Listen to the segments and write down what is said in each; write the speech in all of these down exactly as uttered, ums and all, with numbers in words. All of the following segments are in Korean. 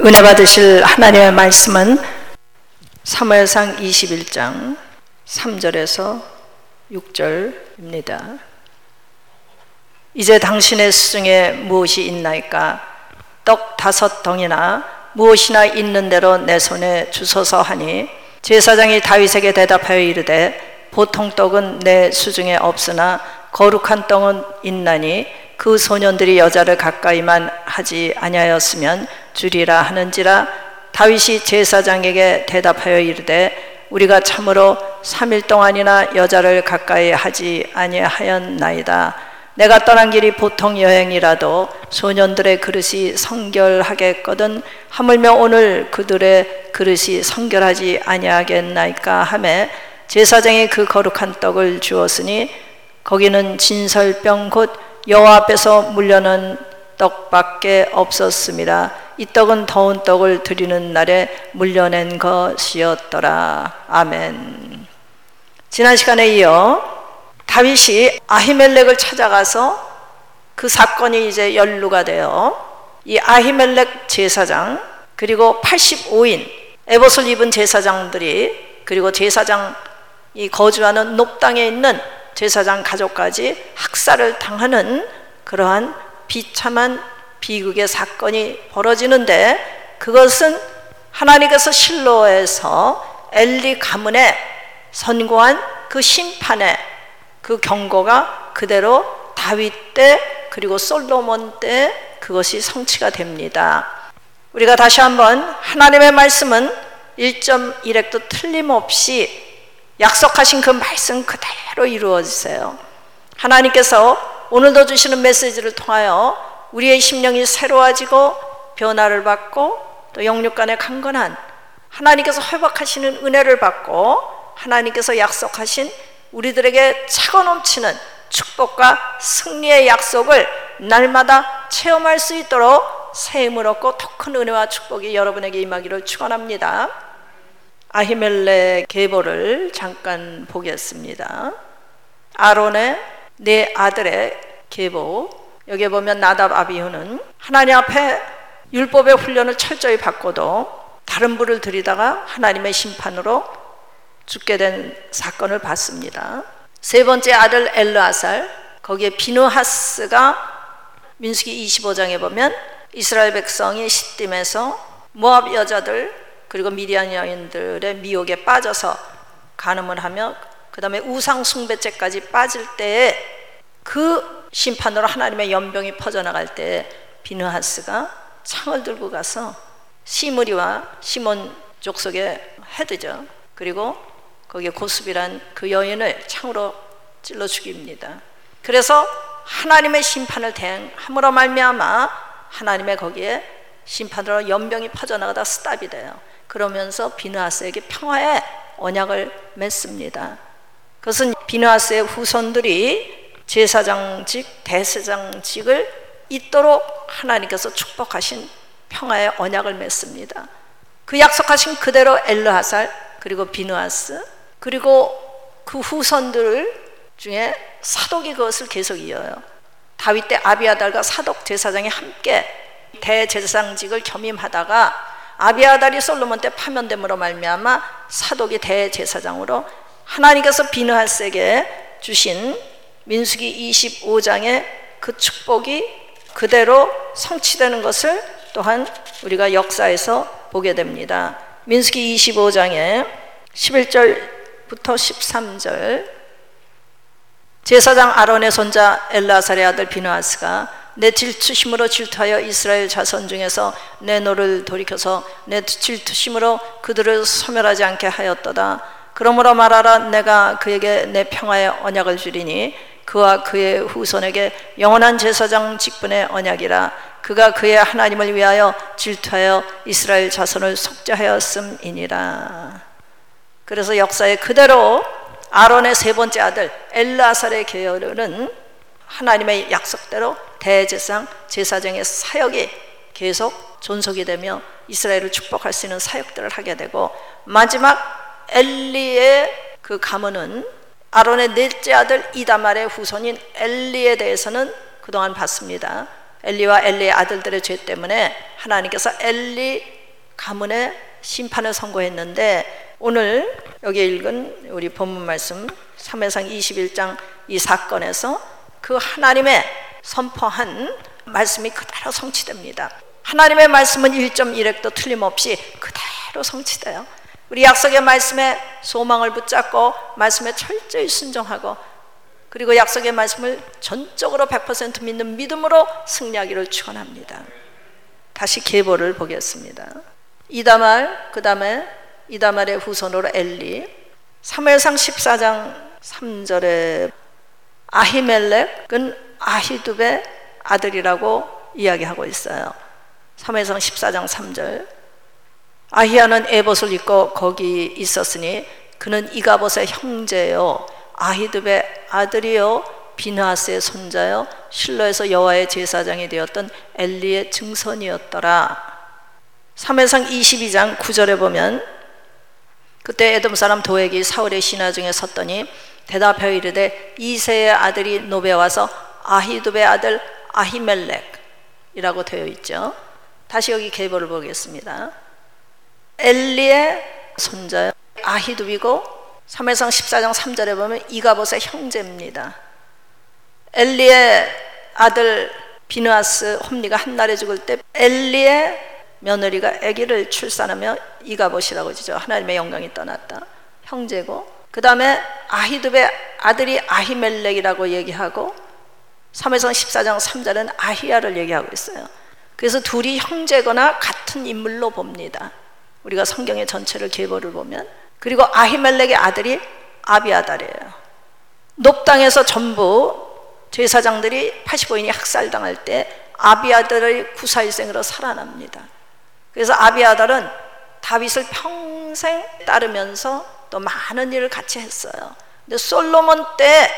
은혜 받으실 하나님의 말씀은 사무엘상 이십일 장 삼 절에서 육 절입니다. 이제 당신의 수중에 무엇이 있나이까? 떡 다섯 덩이나 무엇이나 있는 대로 내 손에 주소서 하니, 제사장이 다윗에게 대답하여 이르되 보통 떡은 내 수중에 없으나 거룩한 떡은 있나니 그 소년들이 여자를 가까이만 하지 아니하였으면 주리라 하는지라. 다윗이 제사장에게 대답하여 이르되 우리가 참으로 삼 일 동안이나 여자를 가까이 하지 아니하였나이다. 내가 떠난 길이 보통 여행이라도 소년들의 그릇이 성결하겠거든 하물며 오늘 그들의 그릇이 성결하지 아니하겠나이까 하매, 제사장이 그 거룩한 떡을 주었으니 거기는 진설병 곧 여호와 앞에서 물려는 떡밖에 없었습니다. 이 떡은 더운 떡을 드리는 날에 물려낸 것이었더라. 아멘. 지난 시간에 이어 다윗이 아히멜렉을 찾아가서 그 사건이 이제 연루가 되어 이 아히멜렉 제사장 그리고 팔십오 인 에봇을 입은 제사장들이, 그리고 제사장이 거주하는 높당에 있는 제사장 가족까지 학살을 당하는 그러한 비참한 비극의 사건이 벌어지는데, 그것은 하나님께서 실로에서 엘리 가문에 선고한 그 심판의 그 경고가 그대로 다윗 때 그리고 솔로몬 때 그것이 성취가 됩니다. 우리가 다시 한번 하나님의 말씀은 일 점 일 획도 틀림없이 약속하신 그 말씀 그대로 이루어지세요. 하나님께서 오늘도 주시는 메시지를 통하여 우리의 심령이 새로워지고 변화를 받고 또 영육 간의 강건한 하나님께서 회복하시는 은혜를 받고 하나님께서 약속하신 우리들에게 차고 넘치는 축복과 승리의 약속을 날마다 체험할 수 있도록 새 힘을 얻고 더 큰 은혜와 축복이 여러분에게 임하기를 축원합니다. 아히멜렉 계보를 잠깐 보겠습니다. 아론의 네 아들의 계보, 여기에 보면 나답, 아비후는 하나님 앞에 율법의 훈련을 철저히 받고도 다른 불을 들이다가 하나님의 심판으로 죽게 된 사건을 봤습니다. 세 번째 아들 엘르아살, 거기에 비느하스가 민수기 이십오 장에 보면 이스라엘 백성이 시딤에서 모압 여자들 그리고 미디안 여인들의 미혹에 빠져서 간음을 하며 그 다음에 우상 숭배죄까지 빠질 때에 그 심판으로 하나님의 연병이 퍼져나갈 때 비느하스가 창을 들고 가서 시므리와 시몬 족속에 헤드죠. 그리고 거기에 고스비란 그 여인을 창으로 찔러 죽입니다. 그래서 하나님의 심판을 대행함으로 말미암아 하나님의 거기에 심판으로 연병이 퍼져나가다 스탑이 돼요. 그러면서 비느하스에게 평화의 언약을 맺습니다. 그것은 비느하스의 후손들이 제사장직, 대제사장직을 잇도록 하나님께서 축복하신 평화의 언약을 맺습니다. 그 약속하신 그대로 엘르하살 그리고 비느하스 그리고 그 후손들 중에 사독이 그것을 계속 이어요. 다윗 때 아비아달과 사독 제사장이 함께 대제사장직을 겸임하다가 아비아달이 솔로몬 때 파면됨으로 말미암아 사독이 대제사장으로 하나님께서 비느하스에게 주신 민수기 이십오 장의 그 축복이 그대로 성취되는 것을 또한 우리가 역사에서 보게 됩니다. 민수기 이십오 장에 십일 절부터 십삼 절, 제사장 아론의 손자 엘르아살의 아들 비느하스가 내 질투심으로 질투하여 이스라엘 자손 중에서 내 노를 돌이켜서 내 질투심으로 그들을 소멸하지 않게 하였도다. 그러므로 말하라, 내가 그에게 내 평화의 언약을 주리니 그와 그의 후손에게 영원한 제사장 직분의 언약이라. 그가 그의 하나님을 위하여 질투하여 이스라엘 자손을 속죄하였음이니라. 그래서 역사에 그대로 아론의 세 번째 아들 엘르아살의 계열은 하나님의 약속대로 대제사장, 제사장의 사역이 계속 존속이 되며 이스라엘을 축복할 수 있는 사역들을 하게 되고, 마지막 엘리의 그 가문은 아론의 넷째 아들 이다말의 후손인 엘리에 대해서는 그동안 봤습니다. 엘리와 엘리의 아들들의 죄 때문에 하나님께서 엘리 가문의 심판을 선고했는데, 오늘 여기 읽은 우리 본문 말씀 사무엘상 이십일 장 이 사건에서 그 하나님의 선포한 말씀이 그대로 성취됩니다. 하나님의 말씀은 일 점 일 획도 틀림없이 그대로 성취돼요. 우리 약속의 말씀에 소망을 붙잡고 말씀에 철저히 순종하고, 그리고 약속의 말씀을 전적으로 백 퍼센트 믿는 믿음으로 승리하기를 축원합니다. 다시 계보를 보겠습니다. 이다말, 그 다음에 이다말의 후손으로 엘리. 사무엘상 십사 장 삼 절에 아히멜렉은 아히두베 아들이라고 이야기하고 있어요. 사무엘상 십사 장 삼 절. 아히야는 에봇을 입고 거기 있었으니 그는 이가봇의 형제요 아히두베 아들이요 비느하스의 손자요 실로에서 여호와의 제사장이 되었던 엘리의 증손이었더라. 사무엘상 이십이 장 구 절에 보면, 그때 에돔 사람 도액이 사울의 신하 중에 섰더니 대답하여 이르되 이새의 아들이 노베 와서 아히두베 아들 아히멜렉이라고 되어 있죠. 다시 여기 계보를 보겠습니다. 엘리의 손자요 아히두비고, 사무엘상 십사 장 삼 절에 보면 이가봇의 형제입니다. 엘리의 아들 비느하스 홈리가 한날에 죽을 때 엘리의 며느리가 아기를 출산하며 이가봇이라고 지죠. 하나님의 영광이 떠났다. 형제고, 그 다음에 아히두베 아들이 아히멜렉이라고 얘기하고, 사무엘상 십사 장 삼 절은 아히야를 얘기하고 있어요. 그래서 둘이 형제거나 같은 인물로 봅니다. 우리가 성경의 전체를 계보를 보면. 그리고 아히멜렉의 아들이 아비아달이에요. 높 땅에서 전부 제사장들이 팔십오 인이 학살당할 때 아비아달의 구사일생으로 살아납니다. 그래서 아비아달은 다윗을 평생 따르면서 또 많은 일을 같이 했어요. 근데 솔로몬 때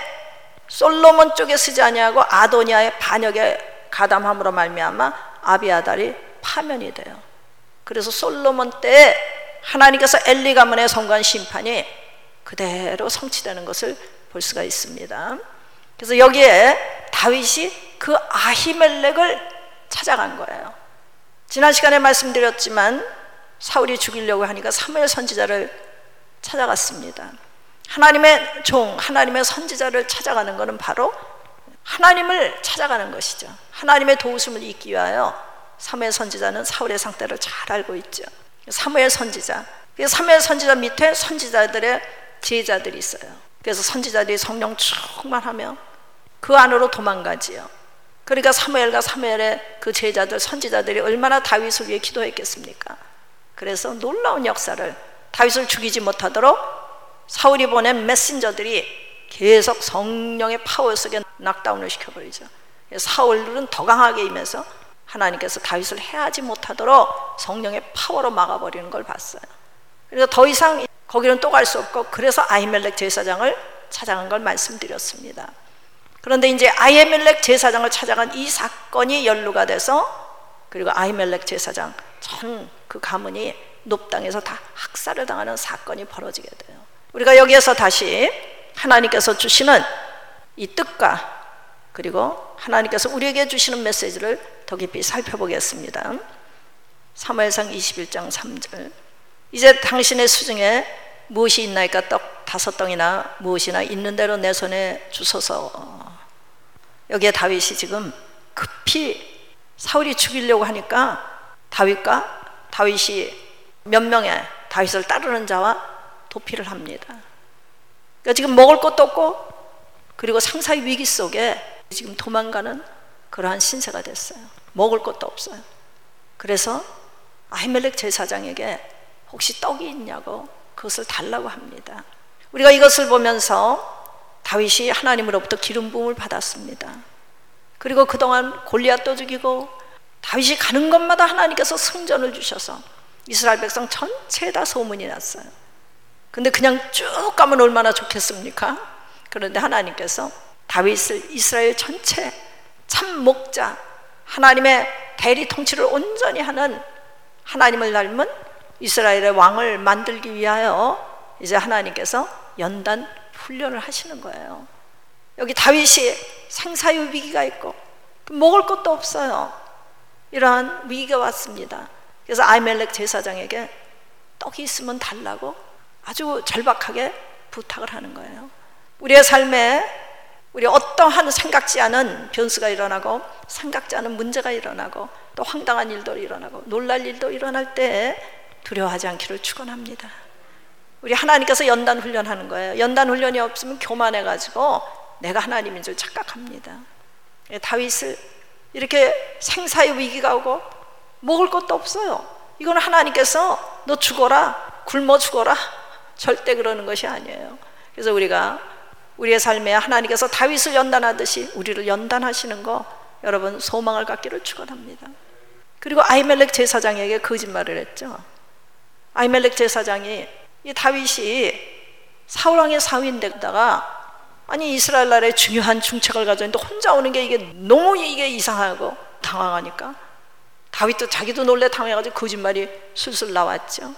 솔로몬 쪽에 쓰지 아니하고 아도니아의 반역에 가담함으로 말미암아 아비아달이 파면이 돼요. 그래서 솔로몬 때 하나님께서 엘리 가문에 선고한 심판이 그대로 성취되는 것을 볼 수가 있습니다. 그래서 여기에 다윗이 그 아히멜렉을 찾아간 거예요. 지난 시간에 말씀드렸지만 사울이 죽이려고 하니까 사무엘 선지자를 찾아갔습니다. 하나님의 종, 하나님의 선지자를 찾아가는 것은 바로 하나님을 찾아가는 것이죠. 하나님의 도우심을 잊기 위하여 사무엘 선지자는 사울의 상태를 잘 알고 있죠. 사무엘 선지자, 사무엘 선지자 밑에 선지자들의 제자들이 있어요. 그래서 선지자들이 성령 충만하며 그 안으로 도망가지요. 그러니까 사무엘과 사무엘의 그 제자들, 선지자들이 얼마나 다윗을 위해 기도했겠습니까? 그래서 놀라운 역사를, 다윗을 죽이지 못하도록 사울이 보낸 메신저들이 계속 성령의 파워 속에 낙다운을 시켜버리죠. 사울은 더 강하게 임해서 하나님께서 다윗을 해하지 못하도록 성령의 파워로 막아버리는 걸 봤어요. 그래서 더 이상 거기는 또 갈 수 없고, 그래서 아히멜렉 제사장을 찾아간 걸 말씀드렸습니다. 그런데 이제 아히멜렉 제사장을 찾아간 이 사건이 연루가 돼서, 그리고 아히멜렉 제사장 전 그 가문이 높 땅에서 다 학살을 당하는 사건이 벌어지게 돼요. 우리가 여기에서 다시 하나님께서 주시는 이 뜻과, 그리고 하나님께서 우리에게 주시는 메시지를 더 깊이 살펴보겠습니다. 사무엘상 이십일 장 삼 절. 이제 당신의 수중에 무엇이 있나이까? 떡 다섯 덩이나 무엇이나 있는 대로 내 손에 주소서. 여기에 다윗이 지금 급히 사울이 죽이려고 하니까 다윗과 다윗이 몇 명의 다윗을 따르는 자와 도피를 합니다. 그러니까 지금 먹을 것도 없고, 그리고 상사의 위기 속에 지금 도망가는 그러한 신세가 됐어요. 먹을 것도 없어요. 그래서 아히멜렉 제사장에게 혹시 떡이 있냐고 그것을 달라고 합니다. 우리가 이것을 보면서 다윗이 하나님으로부터 기름 부음을 받았습니다. 그리고 그동안 골리앗도 죽이고, 다윗이 가는 곳마다 하나님께서 승전을 주셔서 이스라엘 백성 전체에 다 소문이 났어요. 근데 그냥 쭉 가면 얼마나 좋겠습니까? 그런데 하나님께서 다윗을 이스라엘 전체 참 목자, 하나님의 대리 통치를 온전히 하는, 하나님을 닮은 이스라엘의 왕을 만들기 위하여 이제 하나님께서 연단 훈련을 하시는 거예요. 여기 다윗이 생사의 위기가 있고 먹을 것도 없어요. 이러한 위기가 왔습니다. 그래서 아히멜렉 제사장에게 떡이 있으면 달라고 아주 절박하게 부탁을 하는 거예요. 우리의 삶에 우리 어떠한 생각지 않은 변수가 일어나고 생각지 않은 문제가 일어나고 또 황당한 일도 일어나고 놀랄 일도 일어날 때 두려워하지 않기를 축원합니다. 우리 하나님께서 연단 훈련하는 거예요. 연단 훈련이 없으면 교만해가지고 내가 하나님인 줄 착각합니다. 다윗을 이렇게 생사의 위기가 오고 먹을 것도 없어요. 이건 하나님께서 너 죽어라, 굶어 죽어라, 절대 그러는 것이 아니에요. 그래서 우리가 우리의 삶에 하나님께서 다윗을 연단하듯이 우리를 연단하시는 거 여러분 소망을 갖기를 축원합니다. 그리고 아히멜렉 제사장에게 거짓말을 했죠. 아히멜렉 제사장이 이 다윗이 사울왕의 사위인데다가 아니 이스라엘 나라의 중요한 중책을 가져있는데 혼자 오는 게 이게 너무 이게 이상하고 당황하니까 다윗도 자기도 놀래 당황해가지고 거짓말이 술술 나왔죠.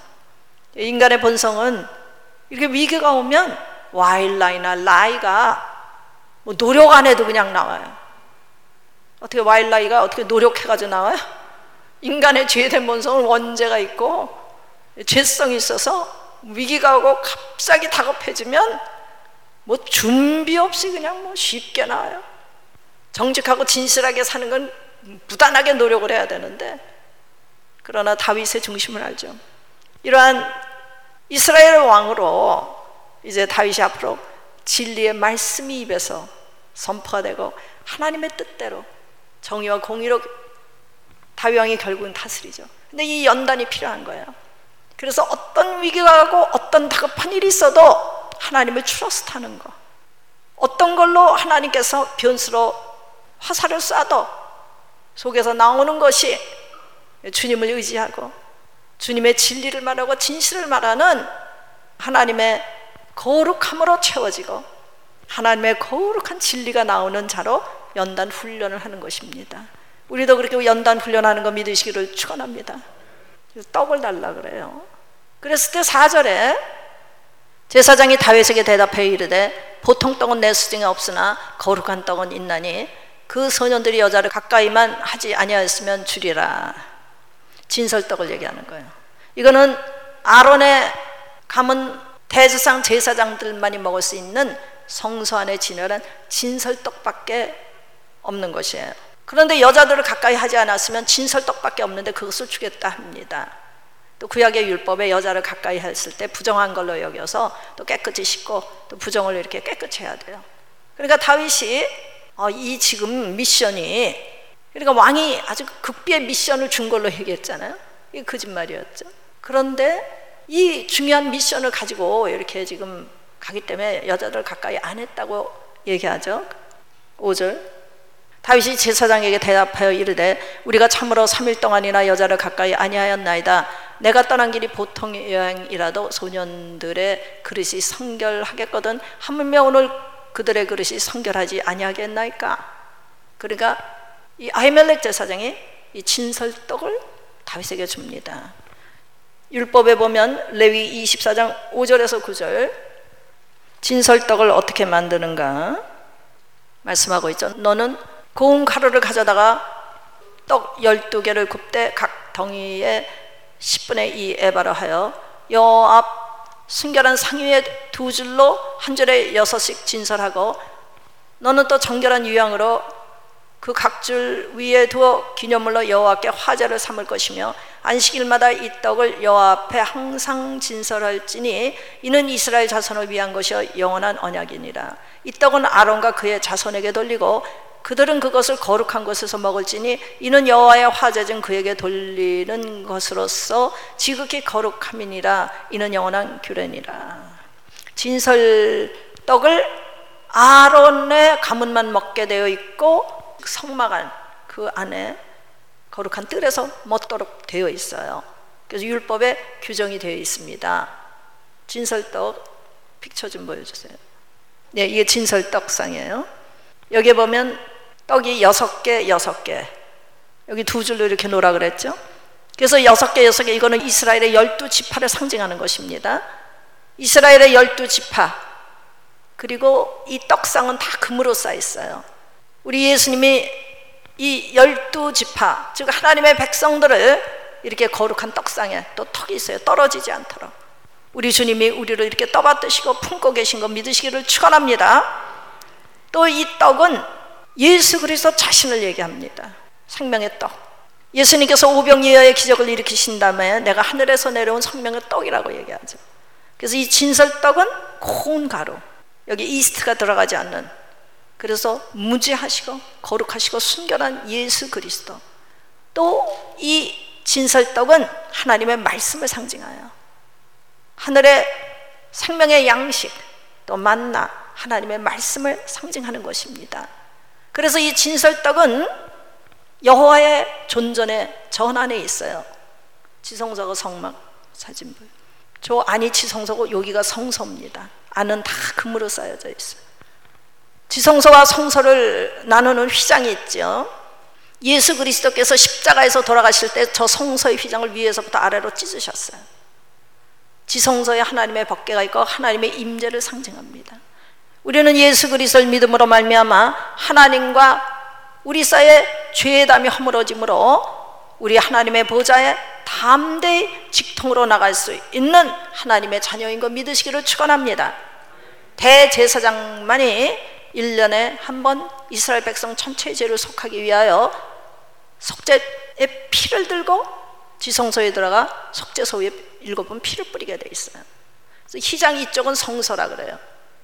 인간의 본성은 이렇게 위기가 오면 와일라이나 라이가 뭐 노력 안 해도 그냥 나와요. 어떻게 와일라이가 어떻게 노력해가지고 나와요? 인간의 죄된 본성은 원죄가 있고 죄성이 있어서 위기가 오고 갑자기 다급해지면 뭐 준비 없이 그냥 뭐 쉽게 나와요. 정직하고 진실하게 사는 건 부단하게 노력을 해야 되는데 그러나 다윗의 중심을 알죠. 이러한 이스라엘 왕으로 이제 다윗이 앞으로 진리의 말씀이 입에서 선포가 되고 하나님의 뜻대로 정의와 공의로 다윗 왕이 결국은 다스리죠. 근데 이 연단이 필요한 거예요. 그래서 어떤 위기가 오고 어떤 다급한 일이 있어도 하나님을 트러스트하는 거, 어떤 걸로 하나님께서 변수로 화살을 쏴도 속에서 나오는 것이 주님을 의지하고 주님의 진리를 말하고 진실을 말하는 하나님의 거룩함으로 채워지고 하나님의 거룩한 진리가 나오는 자로 연단 훈련을 하는 것입니다. 우리도 그렇게 연단 훈련하는 거 믿으시기를 축원합니다. 떡을 달라 그래요. 그랬을 때 사 절에 제사장이 다윗에게 대답해 이르되 보통 떡은 내 수중에 없으나 거룩한 떡은 있나니 그 소년들이 여자를 가까이만 하지 아니하였으면 주리라. 진설떡을 얘기하는 거예요. 이거는 아론의 가문 대제사장 제사장들만이 먹을 수 있는 성소 안에 진열한 진설떡밖에 없는 것이에요. 그런데 여자들을 가까이 하지 않았으면 진설떡밖에 없는데 그것을 주겠다 합니다. 또 구약의 율법에 여자를 가까이 했을 때 부정한 걸로 여겨서 또 깨끗이 씻고 또 부정을 이렇게 깨끗이 해야 돼요. 그러니까 다윗이 어, 이 지금 미션이, 그러니까 왕이 아주 극비의 미션을 준 걸로 얘기했잖아요. 이게 거짓말이었죠. 그런데 이 중요한 미션을 가지고 이렇게 지금 가기 때문에 여자들 가까이 안 했다고 얘기하죠. 오 절 다윗이 제사장에게 대답하여 이르되 우리가 참으로 삼 일 동안이나 여자를 가까이 아니하였나이다. 내가 떠난 길이 보통 여행이라도 소년들의 그릇이 성결하겠거든 하물며 오늘 그들의 그릇이 성결하지 아니하겠나이까. 그러니까 이 아히멜렉 제사장이 이 진설떡을 다윗에게 줍니다. 율법에 보면 레위 이십사 장 오 절에서 구 절 진설떡을 어떻게 만드는가 말씀하고 있죠. 너는 고운 가루를 가져다가 떡 열두 개를 굽되 각 덩이에 십분의 이 에바로 하여 여 앞 순결한 상위에 두 줄로 한 줄에 여섯씩 진설하고 너는 또 정결한 유향으로 그 각 줄 위에 두어 기념물로 여호와께 화제를 삼을 것이며 안식일마다 이 떡을 여호와 앞에 항상 진설할지니 이는 이스라엘 자손을 위한 것이요 영원한 언약이니라. 이 떡은 아론과 그의 자손에게 돌리고 그들은 그것을 거룩한 곳에서 먹을지니 이는 여호와의 화제 중 그에게 돌리는 것으로서 지극히 거룩함이니라. 이는 영원한 규례니라. 진설떡을 아론의 가문만 먹게 되어 있고 성막안 그 안에 거룩한 뜰에서 먹도록 되어 있어요. 그래서 율법에 규정이 되어 있습니다. 진설떡 픽처 좀 보여주세요. 네, 이게 진설떡상이에요. 여기 보면 떡이 여섯 개, 여섯 개. 여기 두 줄로 이렇게 놓으라 그랬죠. 그래서 여섯 개, 여섯 개 이거는 이스라엘의 열두 지파를 상징하는 것입니다. 이스라엘의 열두 지파. 그리고 이 떡상은 다 금으로 쌓여 있어요. 우리 예수님이 이 열두 지파, 즉 하나님의 백성들을 이렇게 거룩한 떡상에 또 턱이 있어요. 떨어지지 않도록. 우리 주님이 우리를 이렇게 떠받드시고 품고 계신 거 믿으시기를 축원합니다. 또 이 떡은 예수 그리스도 자신을 얘기합니다. 생명의 떡. 예수님께서 오병이어의 기적을 일으키신 다음에 내가 하늘에서 내려온 생명의 떡이라고 얘기하죠. 그래서 이 진설떡은 고운 가루, 여기 이스트가 들어가지 않는, 그래서 무지하시고 거룩하시고 순결한 예수 그리스도. 또 이 진설떡은 하나님의 말씀을 상징하여 하늘의 생명의 양식, 또 만나, 하나님의 말씀을 상징하는 것입니다. 그래서 이 진설떡은 여호와의 존전의 전 안에 있어요. 지성소가 성막 사진부, 저 안이 지성소고 여기가 성소입니다. 안은 다 금으로 쌓여져 있어요. 지성소와 성소를 나누는 휘장이 있죠. 예수 그리스도께서 십자가에서 돌아가실 때 저 성소의 휘장을 위에서부터 아래로 찢으셨어요. 지성소에 하나님의 법궤가 있고 하나님의 임재를 상징합니다. 우리는 예수 그리스도를 믿음으로 말미암아 하나님과 우리 사이의 죄의 담이 허물어짐으로 우리 하나님의 보좌에 담대히 직통으로 나갈 수 있는 하나님의 자녀인 것 믿으시기를 축원합니다. 대제사장만이 일 년에 한 번 이스라엘 백성 전체의 죄를 속하기 위하여 속죄의 피를 들고 지성소에 들어가 속죄소 위에 일곱 번 피를 뿌리게 돼 있어요. 그래서 휘장 이쪽은 성소라 그래요.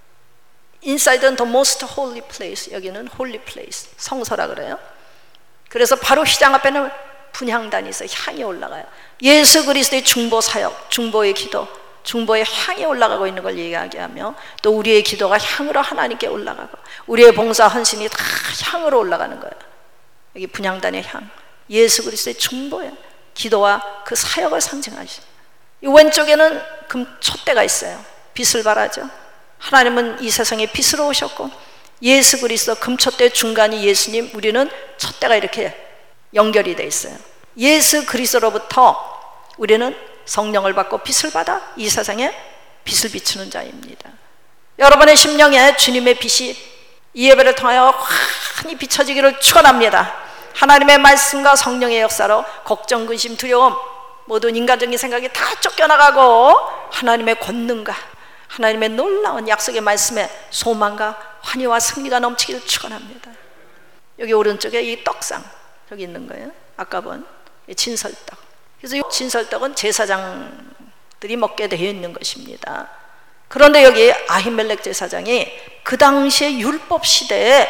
Inside the most holy place, 여기는 holy place, 성소라 그래요. 그래서 바로 휘장 앞에는 분향단이 있어요. 향이 올라가요. 예수 그리스도의 중보 사역, 중보의 기도, 중보의 향이 올라가고 있는 걸 얘기하며, 또 우리의 기도가 향으로 하나님께 올라가고 우리의 봉사 헌신이 다 향으로 올라가는 거예요. 여기 분향단의 향, 예수 그리스도의 중보의 기도와 그 사역을 상징하시죠. 이 왼쪽에는 금 촛대가 있어요. 빛을 발하죠. 하나님은 이 세상에 빛으로 오셨고 예수 그리스도 금촛대 중간이 예수님, 우리는 촛대가 이렇게 연결이 돼 있어요. 예수 그리스도로부터 우리는 성령을 받고 빛을 받아 이 세상에 빛을 비추는 자입니다. 여러분의 심령에 주님의 빛이 이 예배를 통하여 환히 비춰지기를 축원합니다. 하나님의 말씀과 성령의 역사로 걱정, 근심, 두려움, 모든 인간적인 생각이 다 쫓겨나가고 하나님의 권능과 하나님의 놀라운 약속의 말씀에 소망과 환희와 승리가 넘치기를 축원합니다. 여기 오른쪽에 이 떡상 여기 있는 거예요. 아까 본 진설떡. 그래서 이 진설떡은 제사장들이 먹게 되어 있는 것입니다. 그런데 여기 아히멜렉 제사장이 그 당시의 율법 시대에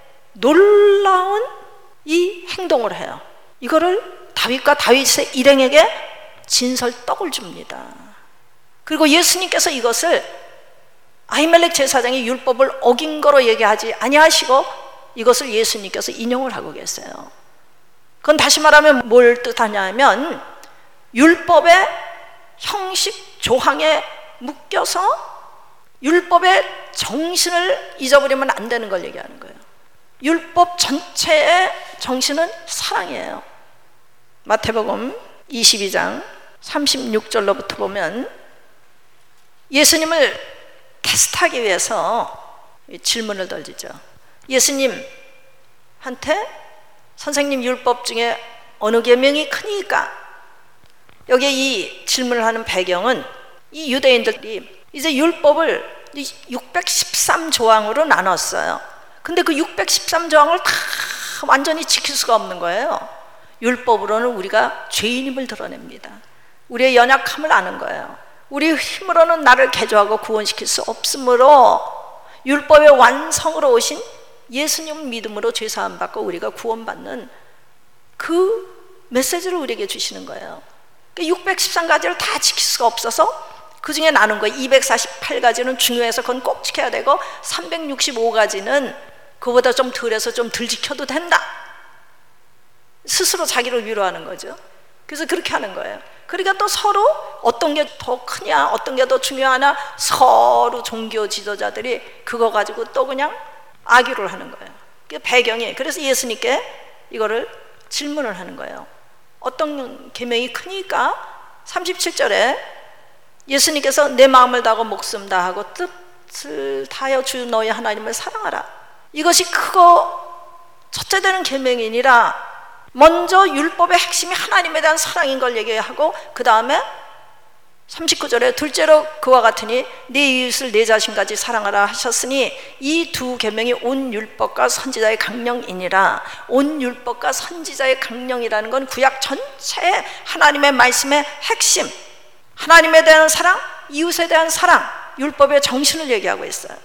놀라운 이 행동을 해요. 이거를 다윗과 다윗의 일행에게 진설떡을 줍니다. 그리고 예수님께서 이것을 아히멜렉 제사장이 율법을 어긴 거로 얘기하지 아니하시고 이것을 예수님께서 인용을 하고 계세요. 그건 다시 말하면 뭘 뜻하냐면 율법의 형식 조항에 묶여서 율법의 정신을 잊어버리면 안 되는 걸 얘기하는 거예요. 율법 전체의 정신은 사랑이에요. 마태복음 이십이 장 삼십육 절로부터 보면 예수님을 테스트하기 위해서 질문을 던지죠. 예수님한테 선생님 율법 중에 어느 계명이 크니까? 여기에 이 질문을 하는 배경은 이 유대인들이 이제 율법을 육백십삼 조항으로 나눴어요. 근데 그 육백십삼 조항을 다 완전히 지킬 수가 없는 거예요. 율법으로는 우리가 죄인임을 드러냅니다. 우리의 연약함을 아는 거예요. 우리 힘으로는 나를 개조하고 구원시킬 수 없으므로 율법의 완성으로 오신 예수님 믿음으로 죄사함 받고 우리가 구원받는 그 메시지를 우리에게 주시는 거예요. 육백십삼 가지를 다 지킬 수가 없어서 그 중에 나눈 거예요. 이백사십팔 가지는 중요해서 그건 꼭 지켜야 되고 삼백육십오 가지는 그보다 좀 덜해서 좀 덜 지켜도 된다. 스스로 자기를 위로하는 거죠. 그래서 그렇게 하는 거예요. 그러니까 또 서로 어떤 게 더 크냐, 어떤 게 더 중요하냐, 서로 종교 지도자들이 그거 가지고 또 그냥 악유를 하는 거예요. 그 배경이. 그래서 예수님께 이거를 질문을 하는 거예요. 어떤 계명이 크니까? 삼십칠 절에 예수님께서 내 마음을 다하고 목숨 다하고 뜻을 다하여 주 너희 하나님을 사랑하라. 이것이 크고 첫째 되는 계명이니라. 먼저 율법의 핵심이 하나님에 대한 사랑인 걸 얘기하고 그 다음에 삼십구 절에 둘째로 그와 같으니 네 이웃을 내 자신까지 사랑하라 하셨으니 이 두 계명이 온 율법과 선지자의 강령이니라. 온 율법과 선지자의 강령이라는 건 구약 전체의 하나님의 말씀의 핵심, 하나님에 대한 사랑, 이웃에 대한 사랑, 율법의 정신을 얘기하고 있어요.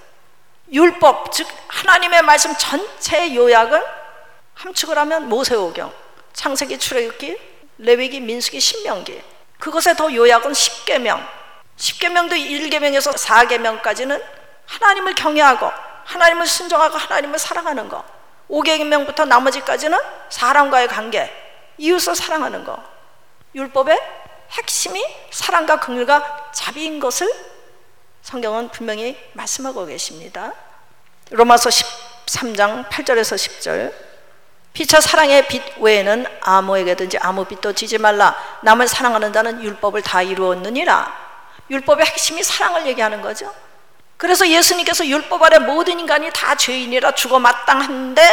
율법, 즉 하나님의 말씀 전체의 요약은 함축을 하면 모세오경, 창세기, 출애굽기, 레위기, 민수기, 신명기. 그것의 더 요약은 십계명. 십계명도 일계명에서 사계명까지는 하나님을 경외하고 하나님을 순종하고 하나님을 사랑하는 거. 오계명부터 나머지까지는 사람과의 관계, 이웃을 사랑하는 거. 율법의 핵심이 사랑과 긍휼과 자비인 것을 성경은 분명히 말씀하고 계십니다. 로마서 십삼 장 팔 절에서 십 절, 피차 사랑의 빚 외에는 아무에게든지 아무 빚도 지지 말라. 남을 사랑하는 자는 율법을 다 이루었느니라. 율법의 핵심이 사랑을 얘기하는 거죠. 그래서 예수님께서 율법 아래 모든 인간이 다 죄인이라 죽어 마땅한데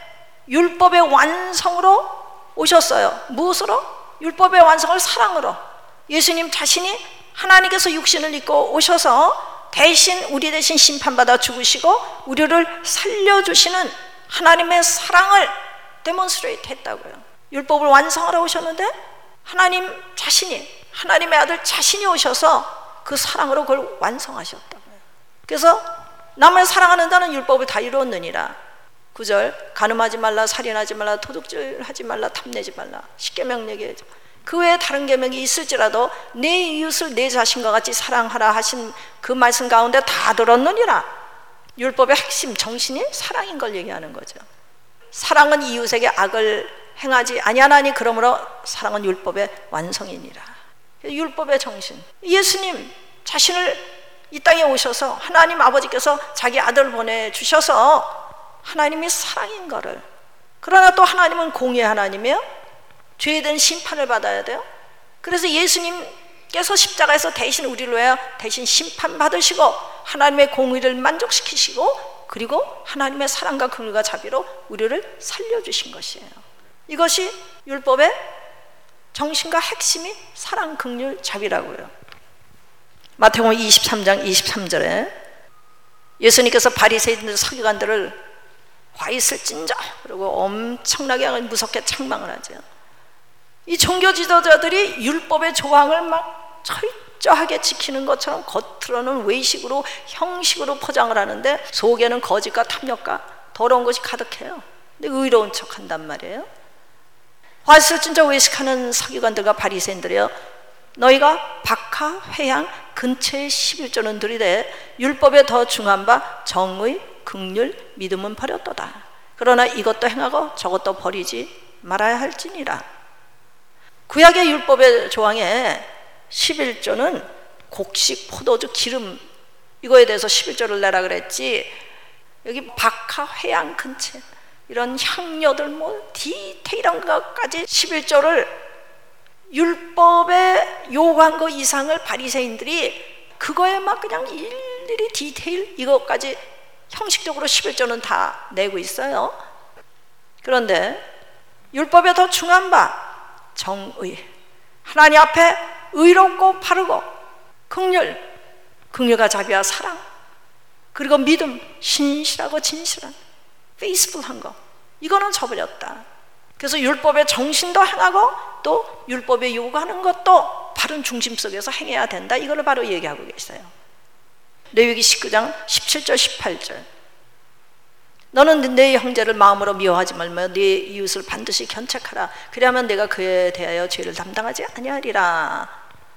율법의 완성으로 오셨어요. 무엇으로? 율법의 완성을 사랑으로. 예수님 자신이 하나님께서 육신을 입고 오셔서 대신 우리 대신 심판받아 죽으시고 우리를 살려주시는 하나님의 사랑을 데몬스트레이트 했다고요. 율법을 완성하러 오셨는데 하나님 자신이, 하나님의 아들 자신이 오셔서 그 사랑으로 그걸 완성하셨다고요. 그래서 남을 사랑하는 자는 율법을 다 이루었느니라. 구 절, 간음하지 말라, 살인하지 말라, 도둑질하지 말라, 탐내지 말라. 십계명 얘기하죠. 그 외에 다른 계명이 있을지라도 내 이웃을 내 자신과 같이 사랑하라 하신 그 말씀 가운데 다 들었느니라. 율법의 핵심 정신이 사랑인 걸 얘기하는 거죠. 사랑은 이웃에게 악을 행하지 아니하나니 그러므로 사랑은 율법의 완성이니라. 율법의 정신. 예수님 자신을 이 땅에 오셔서 하나님 아버지께서 자기 아들을 보내주셔서 하나님이 사랑인 거를, 그러나 또 하나님은 공의 하나님이에요. 죄에 대한 심판을 받아야 돼요. 그래서 예수님께서 십자가에서 대신 우리를 위하여 대신 심판받으시고 하나님의 공의를 만족시키시고 그리고 하나님의 사랑과 긍휼과 자비로 우리를 살려주신 것이에요. 이것이 율법의 정신과 핵심이 사랑, 긍휼, 자비라고요. 마태복음 이십삼 장 이십삼 절에 예수님께서 바리새인들 서기관들을 화 있을진저 그리고 엄청나게 무섭게 책망을 하죠. 이 종교 지도자들이 율법의 조항을 막 철저하게 지키는 것처럼 겉으로는 외식으로 형식으로 포장을 하는데 속에는 거짓과 탐욕과 더러운 것이 가득해요. 근데 의로운 척한단 말이에요. 화있을 진짜 외식하는 서기관들과 바리새인들이요, 너희가 박하, 회향, 근처의 십일조는 들이되 율법에 더 중한 바 정의, 긍휼, 믿음은 버렸도다. 그러나 이것도 행하고 저것도 버리지 말아야 할지니라. 구약의 율법의 조항에 십일조는 곡식, 포도주, 기름, 이거에 대해서 십일조를 내라 그랬지, 여기 박하, 회향, 근체 이런 향료들 뭐 디테일한 것까지 십일조를 율법에 요구한 것 이상을 바리새인들이 그거에 막 그냥 일일이 디테일 이것까지 형식적으로 십일조는 다 내고 있어요. 그런데 율법에 더 중한 바 정의, 하나님 앞에 의롭고 바르고 긍휼, 긍휼과 자비와 사랑, 그리고 믿음, 신실하고 진실한 페이스풀한 거, 이거는 저버렸다. 그래서 율법의 정신도 행하고 또 율법에 요구하는 것도 바른 중심 속에서 행해야 된다. 이걸 바로 얘기하고 계세요. 레위기 십구 장 십칠 절 십팔 절, 너는 내 형제를 마음으로 미워하지 말며 네 이웃을 반드시 견책하라. 그리하면 내가 그에 대하여 죄를 담당하지 아니하리라.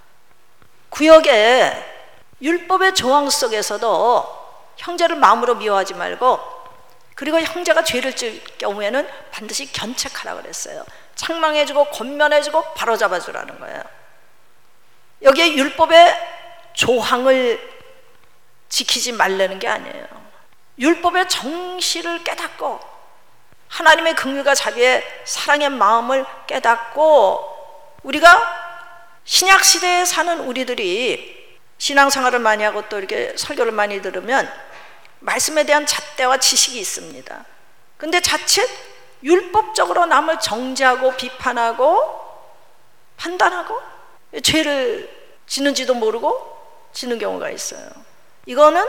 구역의 율법의 조항 속에서도 형제를 마음으로 미워하지 말고, 그리고 형제가 죄를 지을 경우에는 반드시 견책하라 그랬어요. 책망해주고 권면해주고 바로잡아주라는 거예요. 여기에 율법의 조항을 지키지 말라는 게 아니에요. 율법의 정신을 깨닫고 하나님의 긍휼과 자비의 사랑의 마음을 깨닫고, 우리가 신약시대에 사는 우리들이 신앙생활을 많이 하고 또 이렇게 설교를 많이 들으면 말씀에 대한 잣대와 지식이 있습니다. 근데 자칫 율법적으로 남을 정죄하고 비판하고 판단하고 죄를 짓는지도 모르고 짓는 경우가 있어요. 이거는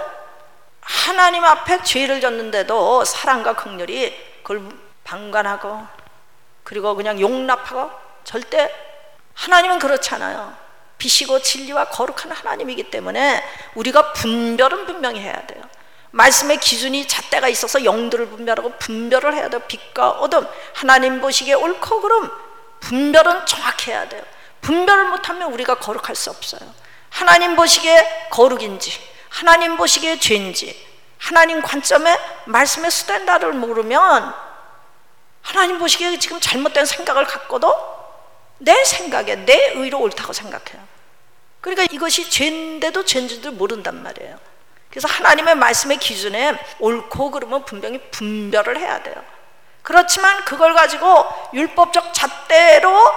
하나님 앞에 죄를 졌는데도 사랑과 긍휼이 그걸 방관하고 그리고 그냥 용납하고, 절대 하나님은 그렇지 않아요. 빛이고 진리와 거룩한 하나님이기 때문에 우리가 분별은 분명히 해야 돼요. 말씀의 기준이 잣대가 있어서 영들을 분별하고 분별을 해야 돼요. 빛과 어둠, 하나님 보시기에 옳고 그름, 분별은 정확해야 돼요. 분별을 못하면 우리가 거룩할 수 없어요. 하나님 보시기에 거룩인지 하나님 보시기에 죄인지 하나님 관점에 말씀의 스탠다드를 모르면 하나님 보시기에 지금 잘못된 생각을 갖고도 내 생각에 내 의로 옳다고 생각해요. 그러니까 이것이 죄인데도 죄인지도 모른단 말이에요. 그래서 하나님의 말씀의 기준에 옳고 그름은 분명히 분별을 해야 돼요. 그렇지만 그걸 가지고 율법적 잣대로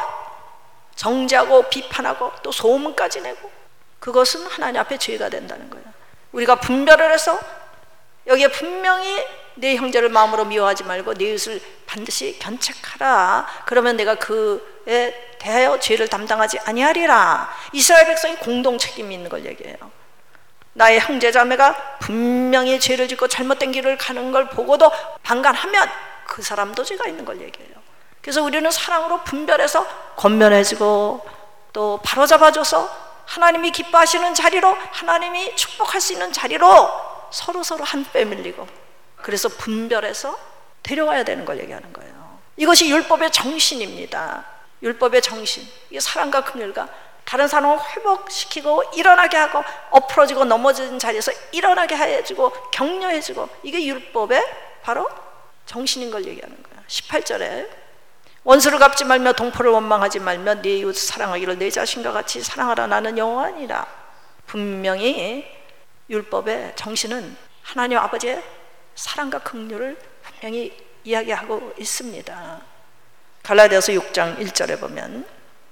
정죄하고 비판하고 또 소문까지 내고, 그것은 하나님 앞에 죄가 된다는 거예요. 우리가 분별을 해서 여기에 분명히 내 형제를 마음으로 미워하지 말고 내 이웃을 반드시 견책하라. 그러면 내가 그에 대하여 죄를 담당하지 아니하리라. 이스라엘 백성이 공동 책임이 있는 걸 얘기해요. 나의 형제 자매가 분명히 죄를 짓고 잘못된 길을 가는 걸 보고도 방관하면 그 사람도 죄가 있는 걸 얘기해요. 그래서 우리는 사랑으로 분별해서 권면해주고 또 바로잡아줘서 하나님이 기뻐하시는 자리로, 하나님이 축복할 수 있는 자리로 서로 서로 한 빼밀리고, 그래서 분별해서 데려와야 되는 걸 얘기하는 거예요. 이것이 율법의 정신입니다. 율법의 정신. 이게 사랑과 긍휼과 다른 사람을 회복시키고 일어나게 하고, 엎어지고 넘어진 자리에서 일어나게 해주고 격려해주고, 이게 율법의 바로 정신인 걸 얘기하는 거예요. 십팔 절에 원수를 갚지 말며 동포를 원망하지 말며 네 이웃 사랑하기를 내 자신과 같이 사랑하라. 나는 여호와니라. 분명히 율법의 정신은 하나님 아버지의 사랑과 긍휼을 분명히 이야기하고 있습니다. 갈라디아서 육 장 일 절에 보면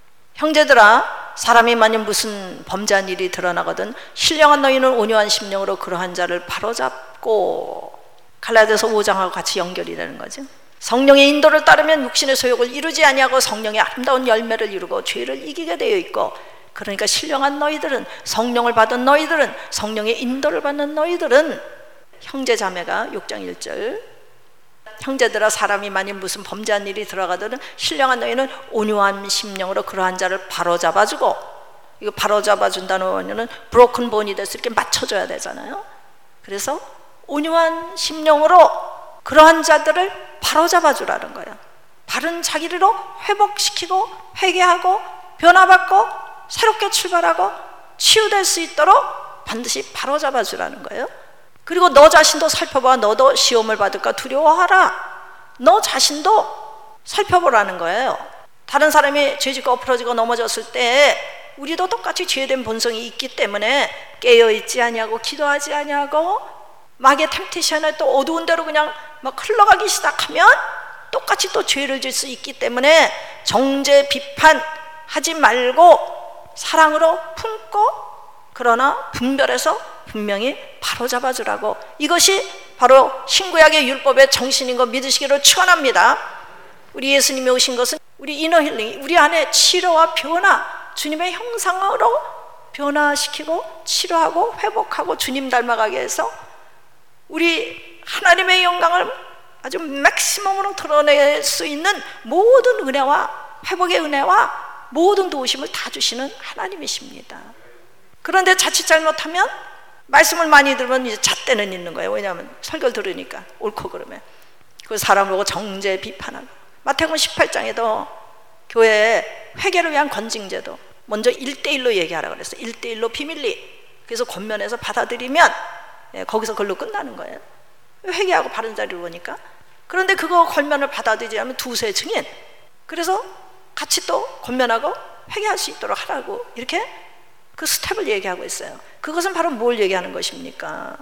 형제들아, 사람이 만약 무슨 범죄한 일이 드러나거든 신령한 너희는 온유한 심령으로 그러한 자를 바로잡고, 갈라디아서 오 장하고 같이 연결이 되는 거죠. 성령의 인도를 따르면 육신의 소욕을 이루지 아니하고 성령의 아름다운 열매를 이루고 죄를 이기게 되어 있고, 그러니까 신령한 너희들은, 성령을 받은 너희들은, 성령의 인도를 받는 너희들은, 형제 자매가 육 장 일 절 형제들아, 사람이 만일 무슨 범죄한 일이 들어가거든 신령한 너희는 온유한 심령으로 그러한 자를 바로잡아주고, 이거 바로잡아준다는 원어는 브로큰 본이 돼서 이렇게 맞춰줘야 되잖아요. 그래서 온유한 심령으로 그러한 자들을 바로잡아주라는 거예요. 바른 자기로 회복시키고 회개하고 변화받고 새롭게 출발하고 치유될 수 있도록 반드시 바로잡아주라는 거예요. 그리고 너 자신도 살펴봐. 너도 시험을 받을까 두려워하라. 너 자신도 살펴보라는 거예요. 다른 사람이 죄짓고 엎어지고 넘어졌을 때 우리도 똑같이 죄된 본성이 있기 때문에 깨어있지 아니하고 기도하지 아니하고 마귀의 템테이션에 또 어두운 데로 그냥 막 흘러가기 시작하면 똑같이 또 죄를 질 수 있기 때문에 정죄 비판하지 말고 사랑으로 품고, 그러나 분별해서 분명히 바로잡아주라고. 이것이 바로 신구약의 율법의 정신인 거 믿으시기를 축원합니다. 우리 예수님이 오신 것은 우리 이너 힐링, 우리 안에 치료와 변화, 주님의 형상으로 변화시키고 치료하고 회복하고 주님 닮아가게 해서 우리 하나님의 영광을 아주 맥시멈으로 드러낼 수 있는 모든 은혜와 회복의 은혜와 모든 도우심을 다 주시는 하나님이십니다. 그런데 자칫 잘못하면 말씀을 많이 들으면 이제 잣대는 있는 거예요. 왜냐하면 설교를 들으니까 옳고 그러면 그 사람 보고 정죄 비판하고. 마태복음 십팔 장에도 교회에 회개를 위한 건징제도 먼저 일 대일로 얘기하라고 그랬어요. 일 대일로 비밀리. 그래서 권면해서 받아들이면 예, 거기서 그걸로 끝나는 거예요. 회개하고 바른 자리로 오니까. 그런데 그거 권면을 받아들이지 않으면 두세 증인. 그래서 같이 또 권면하고 회개할 수 있도록 하라고 이렇게 그 스텝을 얘기하고 있어요. 그것은 바로 뭘 얘기하는 것입니까?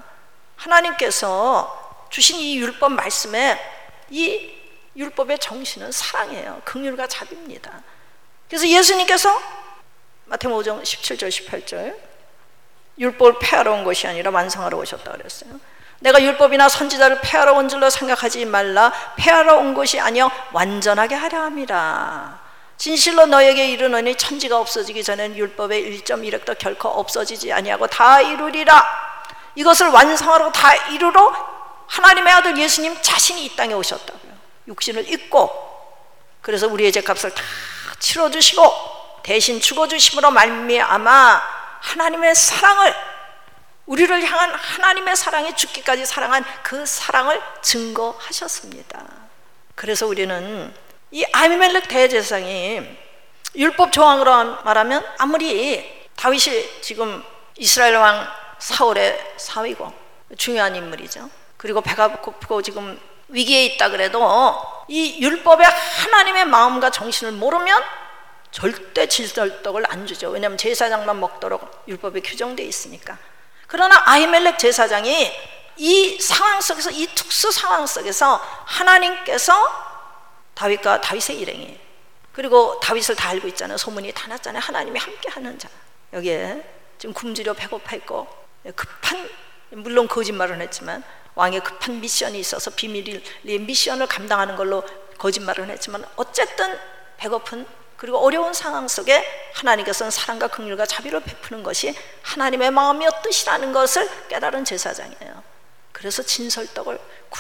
하나님께서 주신 이 율법 말씀에 이 율법의 정신은 사랑이에요. 긍휼과 자비입니다. 그래서 예수님께서 마태복음 오 장 십칠 절 십팔 절 율법을 폐하러 온 것이 아니라 완성하러 오셨다고 그랬어요. 내가 율법이나 선지자를 폐하러 온 줄로 생각하지 말라. 폐하러 온 것이 아니여 완전하게 하려 함이라. 진실로 너에게 이르노니 천지가 없어지기 전엔 율법의 일 점 일 획도 결코 없어지지 아니하고 다 이루리라. 이것을 완성하러 다 이루러 하나님의 아들 예수님 자신이 이 땅에 오셨다고요. 육신을 입고. 그래서 우리의 죄값을 다 치러주시고 대신 죽어주심으로 말미암아 하나님의 사랑을, 우리를 향한 하나님의 사랑이 죽기까지 사랑한 그 사랑을 증거하셨습니다. 그래서 우리는 이 아히멜렉 대제사장이 율법 조항으로 말하면 아무리 다윗이 지금 이스라엘 왕 사울의 사위고 중요한 인물이죠. 그리고 배가 고프고 지금 위기에 있다 그래도 이 율법의 하나님의 마음과 정신을 모르면 절대 진설떡을 안 주죠. 왜냐하면 제사장만 먹도록 율법에 규정되어 있으니까. 그러나 아히멜렉 제사장이 이 상황 속에서, 이 특수 상황 속에서 하나님께서 다윗과 다윗의 일행이, 그리고 다윗을 다 알고 있잖아요. 소문이 다 났잖아요. 하나님이 함께하는 자. 여기에 지금 굶주려 배고파 있고 급한, 물론 거짓말은 했지만 왕의 급한 미션이 있어서 비밀의 미션을 감당하는 걸로 거짓말은 했지만 어쨌든 배고픈 그리고 어려운 상황 속에 하나님께서는 사랑과 긍휼과 자비를 베푸는 것이 하나님의 마음이었 뜻이라는 것을 깨달은 제사장이에요. 그래서 진설떡을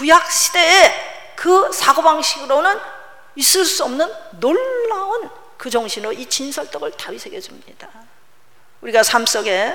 구약시대에 그 사고방식으로는 있을 수 없는 놀라운 그 정신으로 이 진설떡을 다윗에게 줍니다. 우리가 삶 속에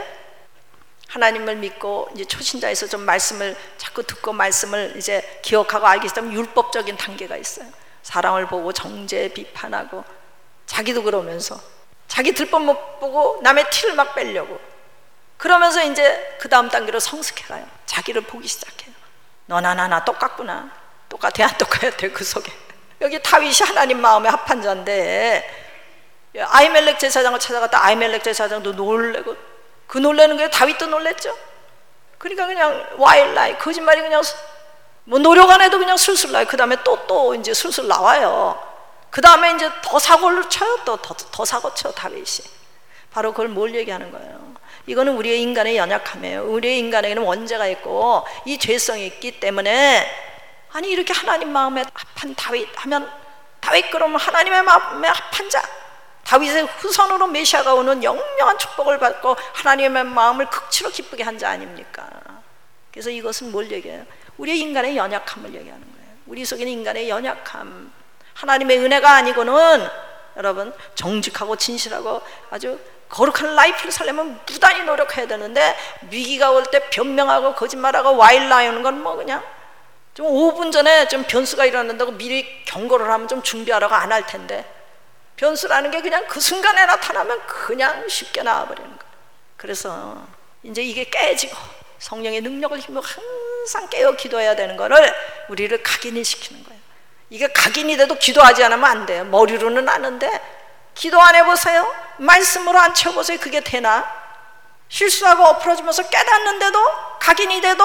하나님을 믿고 이제 초신자에서 좀 말씀을 자꾸 듣고 말씀을 이제 기억하고 알기 시작하면 율법적인 단계가 있어요. 사랑을 보고 정죄 비판하고, 자기도 그러면서 자기 들법 못 보고 남의 티를 막 빼려고 그러면서 이제 그 다음 단계로 성숙해가요. 자기를 보기 시작해요. 너나 나나 똑같구나. 똑같아 안 똑같아. 그 속에 여기 다윗이 하나님 마음에 합한 자인데 아히멜렉 제사장을 찾아갔다 아히멜렉 제사장도 놀래고, 그 놀라는 거에 다윗도 놀랬죠. 그러니까 그냥 와일라이 거짓말이 그냥 뭐 노력 안 해도 그냥 술술 나요. 그 다음에 또 또 이제 술술 나와요. 그 다음에 이제 더 사고를 쳐요. 또 더 더 사고 쳐 다윗이. 바로 그걸 뭘 얘기하는 거예요? 이거는 우리의 인간의 연약함이에요. 우리의 인간에게는 원죄가 있고 이 죄성이 있기 때문에, 아니 이렇게 하나님 마음에 합한 다윗 하면, 다윗 그러면 하나님의 마음에 합한 자, 다윗의 후손으로 메시아가 오는 영영한 축복을 받고 하나님의 마음을 극치로 기쁘게 한 자 아닙니까? 그래서 이것은 뭘 얘기해요? 우리의 인간의 연약함을 얘기하는 거예요. 우리 속에는 인간의 연약함, 하나님의 은혜가 아니고는 여러분 정직하고 진실하고 아주 거룩한 라이프를 살려면 무단히 노력해야 되는데, 위기가 올 때 변명하고 거짓말하고 와일 나오는 건 뭐 그냥 좀 오 분 전에 좀 변수가 일어난다고 미리 경고를 하면 좀 준비하라고 안 할 텐데, 변수라는 게 그냥 그 순간에 나타나면 그냥 쉽게 나와버리는 거예요. 그래서 이제 이게 깨지고 성령의 능력을 힘으로 항상 깨어 기도해야 되는 거를 우리를 각인이 시키는 거예요. 이게 각인이 돼도 기도하지 않으면 안 돼요. 머리로는 아는데 기도 안 해보세요. 말씀으로 안 채워보세요. 그게 되나? 실수하고 엎어지면서 깨닫는데도 각인이 돼도,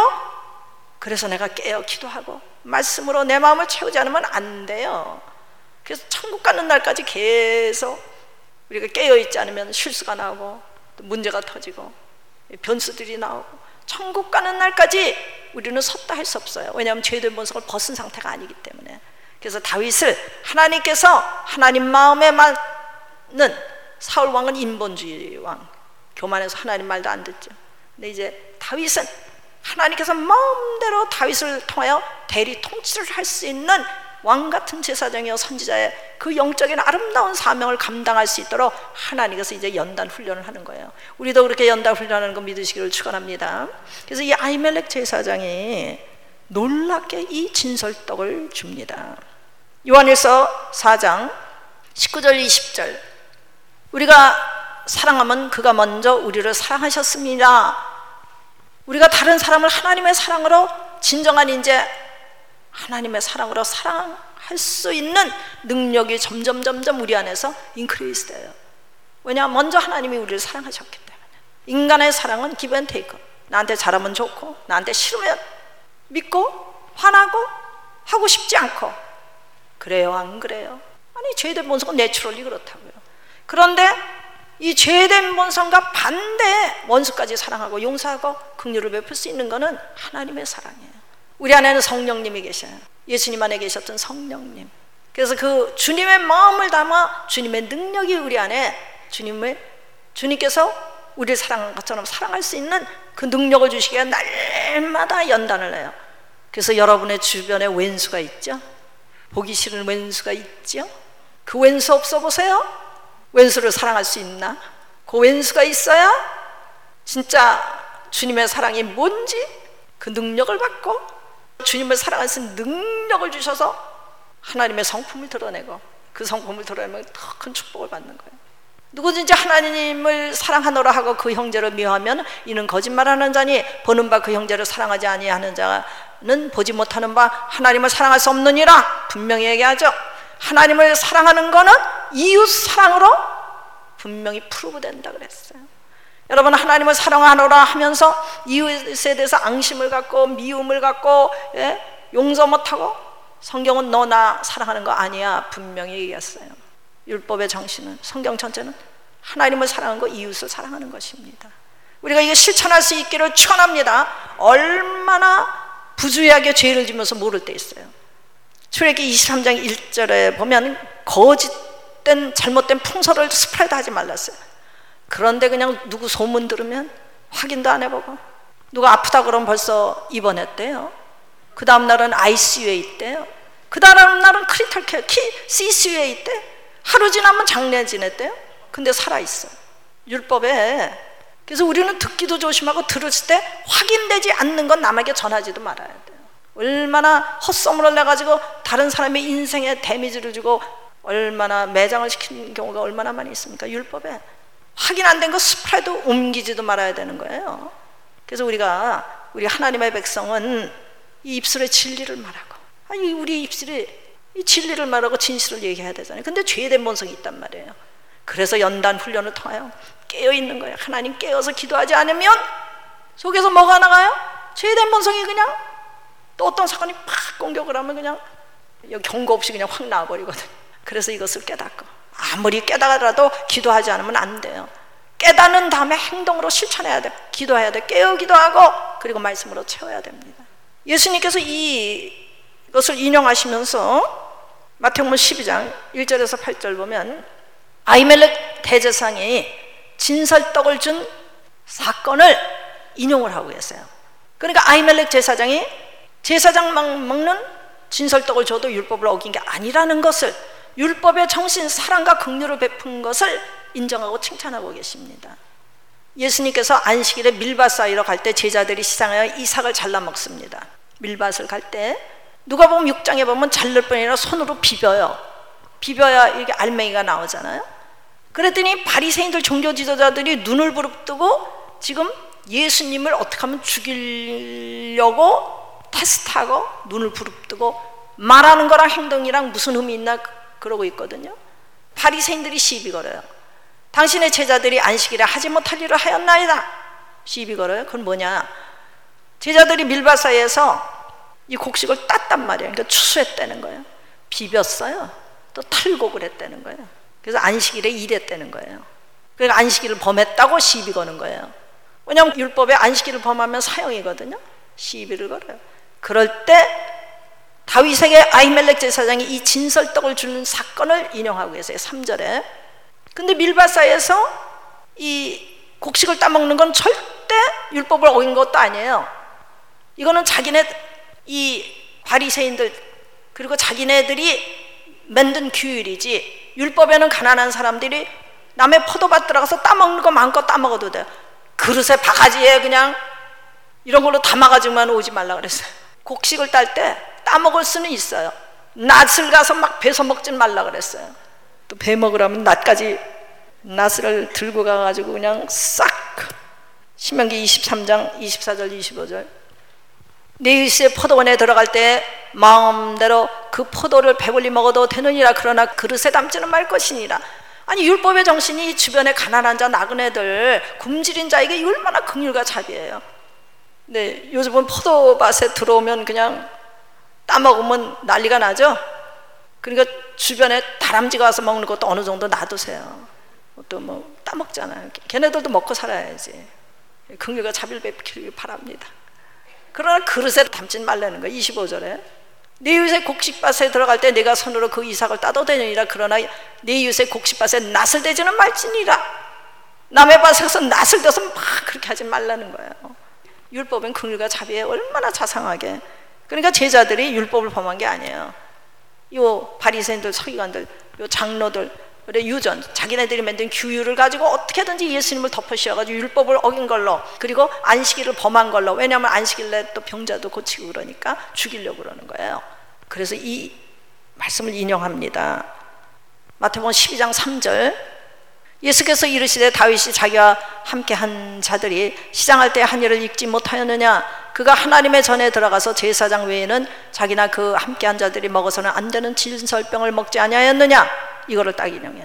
그래서 내가 깨어 기도하고 말씀으로 내 마음을 채우지 않으면 안 돼요. 그래서 천국 가는 날까지 계속 우리가 깨어있지 않으면 실수가 나오고 또 문제가 터지고 변수들이 나오고, 천국 가는 날까지 우리는 섰다 할 수 없어요. 왜냐하면 죄된 본성을 벗은 상태가 아니기 때문에. 그래서 다윗을 하나님께서 하나님 마음에 맞는, 사울 왕은 인본주의 왕, 교만해서 하나님 말도 안 듣죠. 근데 이제 다윗은 하나님께서 마음대로 다윗을 통하여 대리 통치를 할 수 있는 왕같은 제사장이요 선지자의 그 영적인 아름다운 사명을 감당할 수 있도록 하나님께서 이제 연단 훈련을 하는 거예요. 우리도 그렇게 연단 훈련하는 거 믿으시기를 축원합니다. 그래서 이 아히멜렉 제사장이 놀랍게 이 진설떡을 줍니다. 요한일서 사 장 십구 절 이십 절, 우리가 사랑하면 그가 먼저 우리를 사랑하셨습니다. 우리가 다른 사람을 하나님의 사랑으로, 진정한 이제 하나님의 사랑으로 사랑할 수 있는 능력이 점점 점점 우리 안에서 인크리스 돼요. 왜냐하면 먼저 하나님이 우리를 사랑하셨기 때문에. 인간의 사랑은 기브 앤 테이크, 나한테 잘하면 좋고 나한테 싫으면 믿고 화나고 하고 싶지 않고, 그래요 안 그래요? 아니 죄된 본성은 내추럴리 그렇다고요. 그런데 이 죄된 본성과 반대 원수까지 사랑하고 용서하고 긍휼을 베풀 수 있는 것은 하나님의 사랑이에요. 우리 안에는 성령님이 계셔요. 예수님 안에 계셨던 성령님. 그래서 그 주님의 마음을 담아 주님의 능력이 우리 안에 주님을 주님께서 우리를 사랑한 것처럼 사랑할 수 있는 그 능력을 주시기에 날마다 연단을 해요. 그래서 여러분의 주변에 왼수가 있죠? 보기 싫은 왼수가 있죠? 그 왼수 없어 보세요. 왼수를 사랑할 수 있나? 그 왼수가 있어야 진짜 주님의 사랑이 뭔지 그 능력을 받고 주님을 사랑할 수 있는 능력을 주셔서 하나님의 성품을 드러내고 그 성품을 드러내면 더 큰 축복을 받는 거예요. 누구든지 하나님을 사랑하노라 하고 그 형제를 미워하면 이는 거짓말하는 자니 보는 바 그 형제를 사랑하지 아니하는 자는 보지 못하는 바 하나님을 사랑할 수 없느니라 분명히 얘기하죠. 하나님을 사랑하는 거는 이웃 사랑으로 분명히 프루브된다 그랬어요. 여러분, 하나님을 사랑하노라 하면서 이웃에 대해서 앙심을 갖고 미움을 갖고 예? 용서 못하고 성경은 너 나 사랑하는 거 아니야 분명히 얘기했어요. 율법의 정신은, 성경 전체는 하나님을 사랑하는 거, 이웃을 사랑하는 것입니다. 우리가 이거 실천할 수 있기를 축원합니다. 얼마나 부주의하게 죄를 지면서 모를 때 있어요. 출애굽기 이십삼 장 일 절에 보면 거짓된 잘못된 풍설을 스프레드 하지 말랐어요. 그런데 그냥 누구 소문 들으면 확인도 안 해보고, 누가 아프다 그러면 벌써 입원했대요. 그 다음 날은 아이씨유에 있대요. 그 다음 날은 크리티컬 케어 씨씨유에 있대. 하루 지나면 장례 지냈대요. 근데 살아있어요, 율법에. 그래서 우리는 듣기도 조심하고 들었을 때 확인되지 않는 건 남에게 전하지도 말아야 돼요. 얼마나 헛소문을 내가지고 다른 사람의 인생에 데미지를 주고 얼마나 매장을 시키는 경우가 얼마나 많이 있습니까? 율법에 확인 안 된 거 스프레드 옮기지도 말아야 되는 거예요. 그래서 우리가 우리 하나님의 백성은 이 입술에 진리를 말하고, 아니 우리 입술에 이 진리를 말하고 진실을 얘기해야 되잖아요. 근데 죄된 본성이 있단 말이에요. 그래서 연단 훈련을 통하여 깨어있는 거예요. 하나님 깨어서 기도하지 않으면 속에서 뭐가 나가요? 죄된 본성이 그냥 또 어떤 사건이 팍 공격을 하면 그냥 경고 없이 그냥 확 나와버리거든요. 그래서 이것을 깨닫고, 아무리 깨달아도 기도하지 않으면 안 돼요. 깨닫는 다음에 행동으로 실천해야 돼. 기도해야 돼. 깨어 기도하고 그리고 말씀으로 채워야 됩니다. 예수님께서 이, 이것을 인용하시면서 마태복음 십이 장 일 절에서 팔 절 보면 아히멜렉 대제사장이 진설떡을 준 사건을 인용을 하고 계세요. 그러니까 아히멜렉 제사장이 제사장만 먹는 진설떡을 줘도 율법을 어긴 게 아니라는 것을, 율법의 정신, 사랑과 긍휼을 베푼 것을 인정하고 칭찬하고 계십니다. 예수님께서 안식일에 밀밭 사이로 갈 때 제자들이 시장하여 이삭을 잘라 먹습니다. 밀밭을 갈 때 누가 보면 육 장에 보면 자를 뿐 아니라 손으로 비벼요. 비벼야 이게 알맹이가 나오잖아요. 그랬더니 바리새인들 종교 지도자들이 눈을 부릅뜨고 지금 예수님을 어떻게 하면 죽이려고 테스트하고 눈을 부릅뜨고 말하는 거랑 행동이랑 무슨 흠이 있나 그러고 있거든요. 바리새인들이 시비 걸어요. 당신의 제자들이 안식일에 하지 못할 일을 하였나이다 시비 걸어요. 그건 뭐냐, 제자들이 밀밭 사이에서 이 곡식을 땄단 말이에요. 그러니까 추수했다는 거예요. 비볐어요. 또 탈곡 그랬다는 거예요. 그래서 안식일에 일했다는 거예요. 그러니까 안식일을 범했다고 시비 거는 거예요. 왜냐하면 율법에 안식일을 범하면 사형이거든요. 시비를 걸어요. 그럴 때 다윗에게 아히멜렉 제사장이 이 진설떡을 주는 사건을 인용하고 계세요. 삼 절에. 근데 밀밭 사이에서 이 곡식을 따먹는 건 절대 율법을 어긴 것도 아니에요. 이거는 자기네 이 바리새인들 그리고 자기네들이 만든 규율이지, 율법에는 가난한 사람들이 남의 포도밭 들어가서 따먹는 거 마음껏 따먹어도 돼요. 그릇에 바가지에 그냥 이런 걸로 담아가지고만 오지 말라 그랬어요. 곡식을 딸 때 따먹을 수는 있어요. 낫을 가서 막 베서 먹지 말라 그랬어요. 또 배 먹으라면 낫까지 낫을 들고 가가지고 그냥 싹. 신명기 이십삼 장 이십사 절 이십오 절. 네 일시에 포도원에 들어갈 때 마음대로 그 포도를 배불리 먹어도 되느니라. 그러나 그릇에 담지는 말 것이니라. 아니 율법의 정신이 주변에 가난한 자, 나그네들, 굶주린 자에게 얼마나 긍휼과 자비예요. 네, 요즘은 포도밭에 들어오면 그냥 따먹으면 난리가 나죠. 그러니까 주변에 다람쥐가 와서 먹는 것도 어느 정도 놔두세요. 또 뭐 따먹잖아요. 걔네들도 먹고 살아야지. 긍휼과 자비를 베풀기를 바랍니다. 그러나 그릇에 담진 말라는 거예요. 이십오 절에 내 이웃의 곡식밭에 들어갈 때 내가 손으로 그 이삭을 따도되느니라. 그러나 내 이웃의 곡식밭에 낫을 대지는 말지니라. 남의 밭에 가서 낫을 대서 막 그렇게 하지 말라는 거예요. 율법은 긍휼과 자비에 얼마나 자상하게. 그러니까 제자들이 율법을 범한 게 아니에요. 요 바리새인들, 서기관들, 요 장로들, 유전, 자기네들이 만든 규율을 가지고 어떻게든지 예수님을 덮어씌워가지고 율법을 어긴 걸로, 그리고 안식일을 범한 걸로, 왜냐하면 안식일에 또 병자도 고치고 그러니까 죽이려고 그러는 거예요. 그래서 이 말씀을 인용합니다. 마태복음 십이 장 삼 절, 예수께서 이르시되 다윗이 자기와 함께 한 자들이 시장할 때 한 일을 읽지 못하였느냐? 그가 하나님의 전에 들어가서 제사장 외에는 자기나 그 함께 한 자들이 먹어서는 안 되는 진설병을 먹지 아니하였느냐? 이거를 딱 인용해요.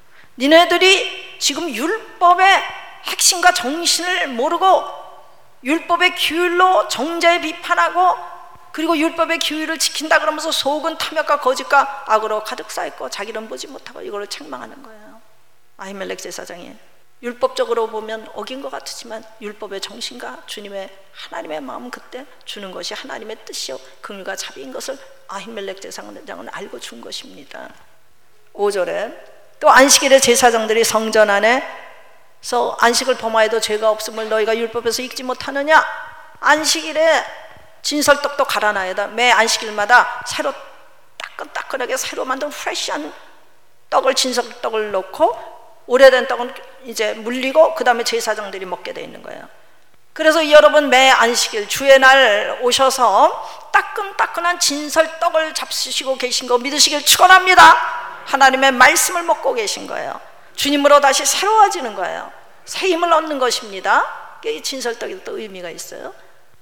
니네들이 지금 율법의 핵심과 정신을 모르고 율법의 규율로 정죄 비판하고, 그리고 율법의 규율을 지킨다 그러면서 속은 탐욕과 거짓과 악으로 가득 쌓였고 자기는 보지 못하고 이거를 책망하는 거예요. 아히멜렉 제사장이 율법적으로 보면 어긴 것 같지만 율법의 정신과 주님의 하나님의 마음, 그때 주는 것이 하나님의 뜻이요 긍휼과 자비인 것을 아히멜렉 제사장은 알고 준 것입니다. 오 절에 또 안식일에 제사장들이 성전 안에서 안식을 범하여도 죄가 없음을 너희가 율법에서 읽지 못하느냐? 안식일에 진설떡도 갈아놔야 매 안식일마다 새로 따끈따끈하게 새로 만든 프레시한 떡을, 진설떡을 넣고 오래된 떡은 이제 물리고 그 다음에 제사장들이 먹게 돼 있는 거예요. 그래서 여러분 매 안식일 주의 날 오셔서 따끈따끈한 진설떡을 잡수시고 계신 거 믿으시길 축원합니다. 하나님의 말씀을 먹고 계신 거예요. 주님으로 다시 새로워지는 거예요. 새 힘을 얻는 것입니다. 이 진설떡이 또 의미가 있어요.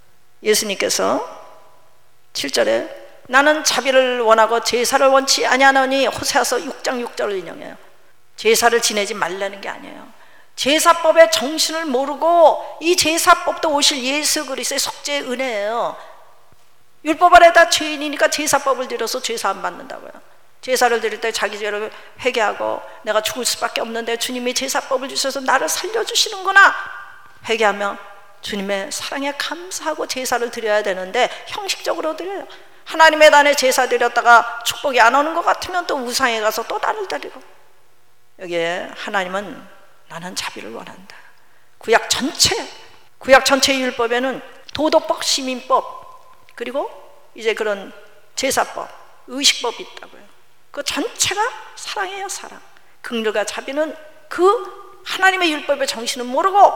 예수님께서 칠 절에 나는 자비를 원하고 제사를 원치 아니하노니 호세아서 육 장 육 절을 인용해요. 제사를 지내지 말라는 게 아니에요. 제사법의 정신을 모르고, 이 제사법도 오실 예수 그리스도의 속죄의 은혜예요. 율법 아래다 죄인이니까 제사법을 드려서 제사 안 받는다고요. 제사를 드릴 때 자기 죄를 회개하고 내가 죽을 수밖에 없는데 주님이 제사법을 주셔서 나를 살려주시는구나 회개하며 주님의 사랑에 감사하고 제사를 드려야 되는데 형식적으로 드려요. 하나님의 단에 제사 드렸다가 축복이 안 오는 것 같으면 또 우상에 가서 또 나를 드리고. 여기에 하나님은 나는 자비를 원한다. 구약 전체 구약 전체 율법에는 도덕법, 시민법, 그리고 이제 그런 제사법, 의식법이 있다고요. 그 전체가 사랑이에요. 사랑. 긍휼과 자비는 그 하나님의 율법의 정신은 모르고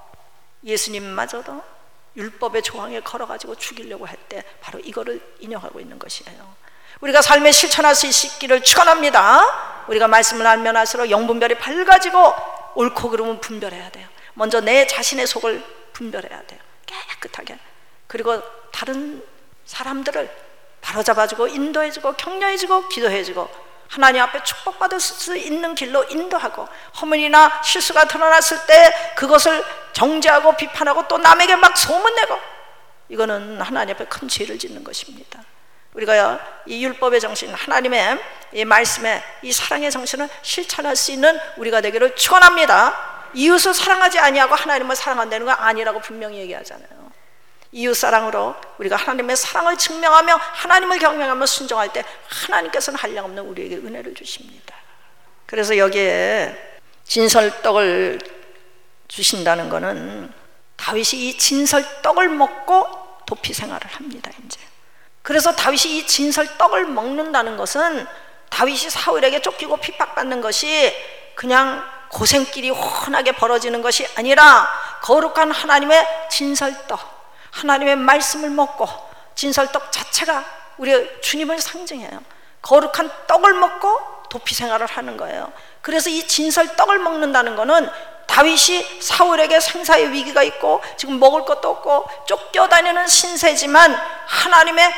예수님마저도 율법의 조항에 걸어가지고 죽이려고 할 때 바로 이거를 인용하고 있는 것이에요. 우리가 삶에 실천할 수 있기를 축원합니다. 우리가 말씀을 알면 할수록 영분별이 밝아지고 옳고 그름은 분별해야 돼요. 먼저 내 자신의 속을 분별해야 돼요. 깨끗하게. 그리고 다른 사람들을 바로잡아주고 인도해주고 격려해주고 기도해주고 하나님 앞에 축복받을 수 있는 길로 인도하고, 허물이나 실수가 드러났을 때 그것을 정죄하고 비판하고 또 남에게 막 소문내고, 이거는 하나님 앞에 큰 죄를 짓는 것입니다. 우리가 이 율법의 정신, 하나님의 이 말씀의 이 사랑의 정신을 실천할 수 있는 우리가 되기를 축원합니다. 이웃을 사랑하지 아니하고 하나님을 사랑한다는 건 아니라고 분명히 얘기하잖아요. 이웃 사랑으로 우리가 하나님의 사랑을 증명하며 하나님을 경외하며 순종할 때 하나님께서는 한량없는 우리에게 은혜를 주십니다. 그래서 여기에 진설떡을 주신다는 것은 다윗이 이 진설떡을 먹고 도피 생활을 합니다. 이제 그래서 다윗이 이 진설떡을 먹는다는 것은 다윗이 사울에게 쫓기고 핍박받는 것이 그냥 고생길이 훤하게 벌어지는 것이 아니라 거룩한 하나님의 진설떡, 하나님의 말씀을 먹고, 진설떡 자체가 우리 주님을 상징해요. 거룩한 떡을 먹고 도피 생활을 하는 거예요. 그래서 이 진설떡을 먹는다는 것은 다윗이 사울에게 생사의 위기가 있고 지금 먹을 것도 없고 쫓겨다니는 신세지만 하나님의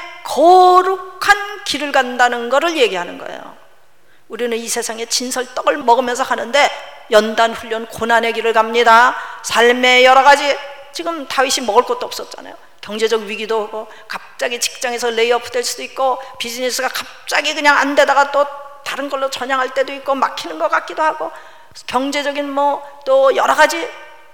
거룩한 길을 간다는 것을 얘기하는 거예요. 우리는 이 세상에 진설떡을 먹으면서 가는데 연단, 훈련, 고난의 길을 갑니다. 삶의 여러 가지, 지금 다윗이 먹을 것도 없었잖아요. 경제적 위기도 오고 갑자기 직장에서 레이오프 될 수도 있고 비즈니스가 갑자기 그냥 안 되다가 또 다른 걸로 전향할 때도 있고 막히는 것 같기도 하고 경제적인 뭐 또 여러 가지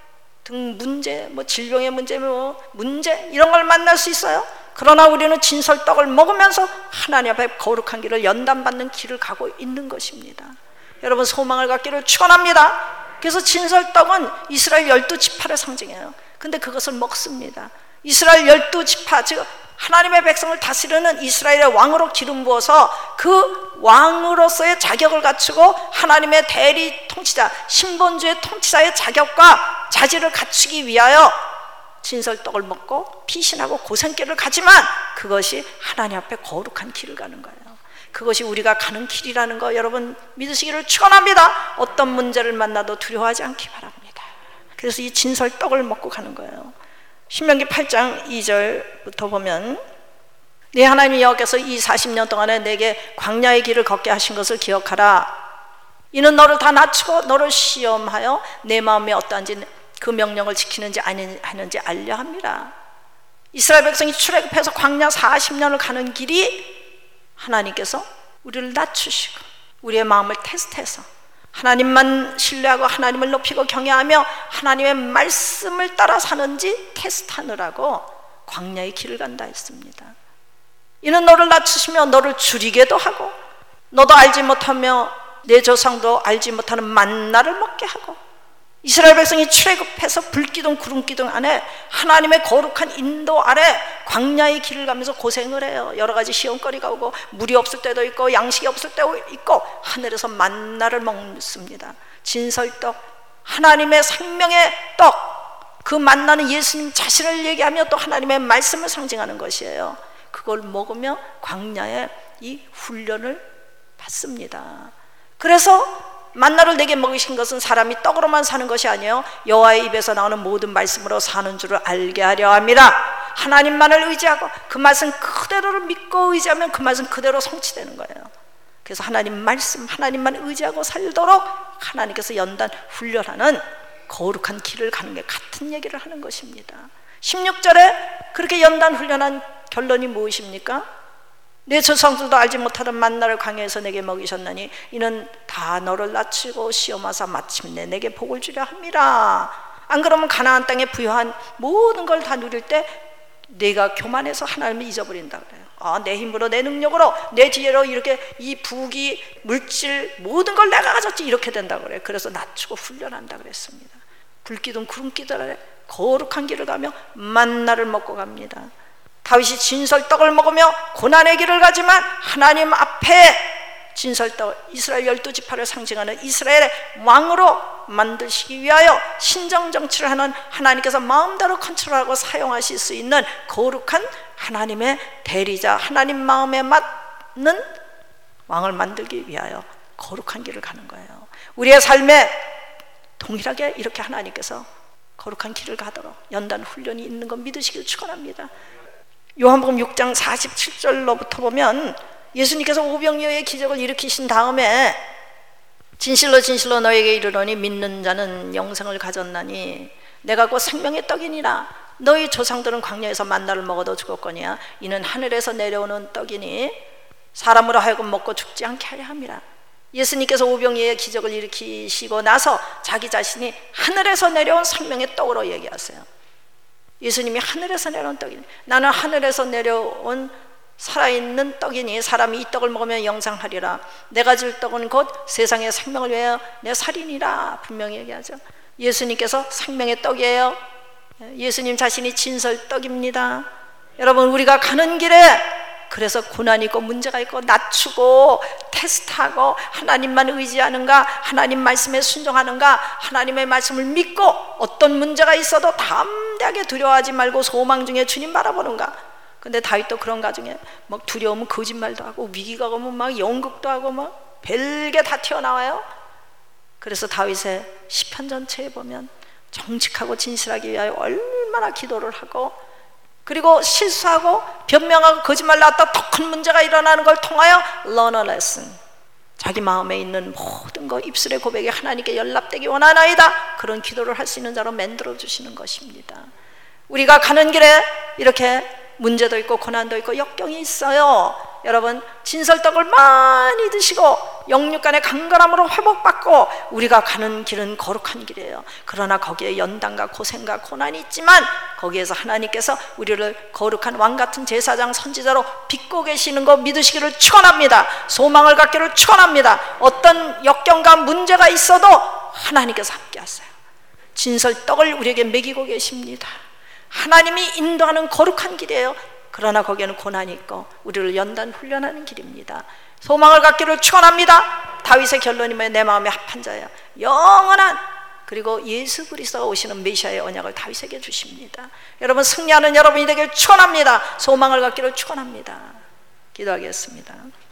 등 문제, 뭐 질병의 문제, 뭐 문제 이런 걸 만날 수 있어요. 그러나 우리는 진설떡을 먹으면서 하나님 앞에 거룩한 길을 연단받는 길을 가고 있는 것입니다. 여러분 소망을 갖기를 축원합니다. 그래서 진설떡은 이스라엘 열두 지파를 상징해요. 근데 그것을 먹습니다. 이스라엘 열두 지파, 즉 하나님의 백성을 다스리는 이스라엘의 왕으로 기름 부어서 그 왕으로서의 자격을 갖추고 하나님의 대리 통치자, 신본주의 통치자의 자격과 자질을 갖추기 위하여 진설떡을 먹고 피신하고 고생길을 가지만 그것이 하나님 앞에 거룩한 길을 가는 거예요. 그것이 우리가 가는 길이라는 거 여러분 믿으시기를 축원합니다. 어떤 문제를 만나도 두려워하지 않기 바랍니다. 그래서 이 진설떡을 먹고 가는 거예요. 신명기 팔 장 이 절부터 보면 네 하나님 여호와께서 이 사십 년 동안에 내게 광야의 길을 걷게 하신 것을 기억하라. 이는 너를 다 낮추고 너를 시험하여 내 마음이 어떠한지 그 명령을 지키는지 아니하는지 알려 합니다. 이스라엘 백성이 출애굽해서 광야 사십 년을 가는 길이 하나님께서 우리를 낮추시고 우리의 마음을 테스트해서 하나님만 신뢰하고 하나님을 높이고 경외하며 하나님의 말씀을 따라 사는지 테스트하느라고 광야의 길을 간다 했습니다. 이는 너를 낮추시며 너를 줄이게도 하고 너도 알지 못하며 내 조상도 알지 못하는 만나를 먹게 하고 이스라엘 백성이 출애굽해서 불기둥 구름기둥 안에 하나님의 거룩한 인도 아래 광야의 길을 가면서 고생을 해요. 여러 가지 시험거리가 오고 물이 없을 때도 있고 양식이 없을 때도 있고 하늘에서 만나를 먹습니다. 진설떡, 하나님의 생명의 떡, 그 만나는 예수님 자신을 얘기하며 또 하나님의 말씀을 상징하는 것이에요. 그걸 먹으며 광야의 이 훈련을 받습니다. 그래서 만나를 내게 먹이신 것은 사람이 떡으로만 사는 것이 아니에요. 여호와의 입에서 나오는 모든 말씀으로 사는 줄을 알게 하려 함이라. 하나님만을 의지하고 그 말씀 그대로를 믿고 의지하면 그 말씀 그대로 성취되는 거예요. 그래서 하나님 말씀, 하나님만 의지하고 살도록 하나님께서 연단 훈련하는 거룩한 길을 가는 게 같은 얘기를 하는 것입니다. 십육 절에 그렇게 연단 훈련한 결론이 무엇입니까? 내 조상들도 알지 못하던 만나를 광야에서 내게 먹이셨나니 이는 다 너를 낮추고 시험하사 마침내 내게 복을 주려 함이라. 안 그러면 가나안 땅에 부여한 모든 걸 다 누릴 때 내가 교만해서 하나님을 잊어버린다 그래요. 아, 내 힘으로 내 능력으로 내 지혜로 이렇게 이 부귀 물질 모든 걸 내가 가졌지 이렇게 된다 그래요. 그래서 낮추고 훈련한다 그랬습니다. 불기둥 구름기둥 아래 거룩한 길을 가며 만나를 먹고 갑니다. 다윗이 진설떡을 먹으며 고난의 길을 가지만 하나님 앞에 진설떡, 이스라엘 열두 지파를 상징하는 이스라엘의 왕으로 만드시기 위하여 신정정치를 하는 하나님께서 마음대로 컨트롤하고 사용하실 수 있는 거룩한 하나님의 대리자, 하나님 마음에 맞는 왕을 만들기 위하여 거룩한 길을 가는 거예요. 우리의 삶에 동일하게 이렇게 하나님께서 거룩한 길을 가도록 연단 훈련이 있는 건 믿으시길 축원합니다. 요한복음 육 장 사십칠 절로부터 보면 예수님께서 오병이어의 기적을 일으키신 다음에 진실로 진실로 너에게 이르노니 믿는 자는 영생을 가졌나니 내가 곧 생명의 떡이니라. 너희 조상들은 광야에서 만나를 먹어도 죽었거니와 이는 하늘에서 내려오는 떡이니 사람으로 하여금 먹고 죽지 않게 하려 함이라. 예수님께서 오병이어의 기적을 일으키시고 나서 자기 자신이 하늘에서 내려온 생명의 떡으로 얘기하세요. 예수님이 하늘에서 내려온 떡이니 나는 하늘에서 내려온 살아있는 떡이니 사람이 이 떡을 먹으면 영생하리라. 내가 줄 떡은 곧 세상의 생명을 위하여 내 살이니라. 분명히 얘기하죠. 예수님께서 생명의 떡이에요. 예수님 자신이 진설떡입니다. 여러분 우리가 가는 길에 그래서 고난이 있고 문제가 있고 낮추고 테스트하고 하나님만 의지하는가, 하나님 말씀에 순종하는가, 하나님의 말씀을 믿고 어떤 문제가 있어도 담대하게 두려워하지 말고 소망 중에 주님 바라보는가. 근데 다윗도 그런 가중에 막 두려우면 거짓말도 하고 위기가 오면 막 연극도 하고 막 별게 다 튀어나와요. 그래서 다윗의 시편 전체에 보면 정직하고 진실하기 위하여 얼마나 기도를 하고 그리고 실수하고 변명하고 거짓말 나왔다 더 큰 문제가 일어나는 걸 통하여 learn a lesson, 자기 마음에 있는 모든 거 입술의 고백이 하나님께 연락되기 원하나이다. 그런 기도를 할 수 있는 자로 만들어 주시는 것입니다. 우리가 가는 길에 이렇게 문제도 있고 고난도 있고 역경이 있어요. 여러분 진설떡을 많이 드시고 영육 간의 강건함으로 회복받고 우리가 가는 길은 거룩한 길이에요. 그러나 거기에 연단과 고생과 고난이 있지만 거기에서 하나님께서 우리를 거룩한 왕같은 제사장 선지자로 빚고 계시는 거 믿으시기를 축원합니다. 소망을 갖기를 축원합니다. 어떤 역경과 문제가 있어도 하나님께서 함께하세요. 진설떡을 우리에게 먹이고 계십니다. 하나님이 인도하는 거룩한 길이에요. 그러나 거기에는 고난이 있고 우리를 연단 훈련하는 길입니다. 소망을 갖기를 축원합니다. 다윗의 결론이 뭐예요? 내 마음에 합한 자야. 영원한 그리고 예수 그리스도가 오시는 메시아의 언약을 다윗에게 주십니다. 여러분 승리하는 여러분이 되길 축원합니다. 소망을 갖기를 축원합니다. 기도하겠습니다.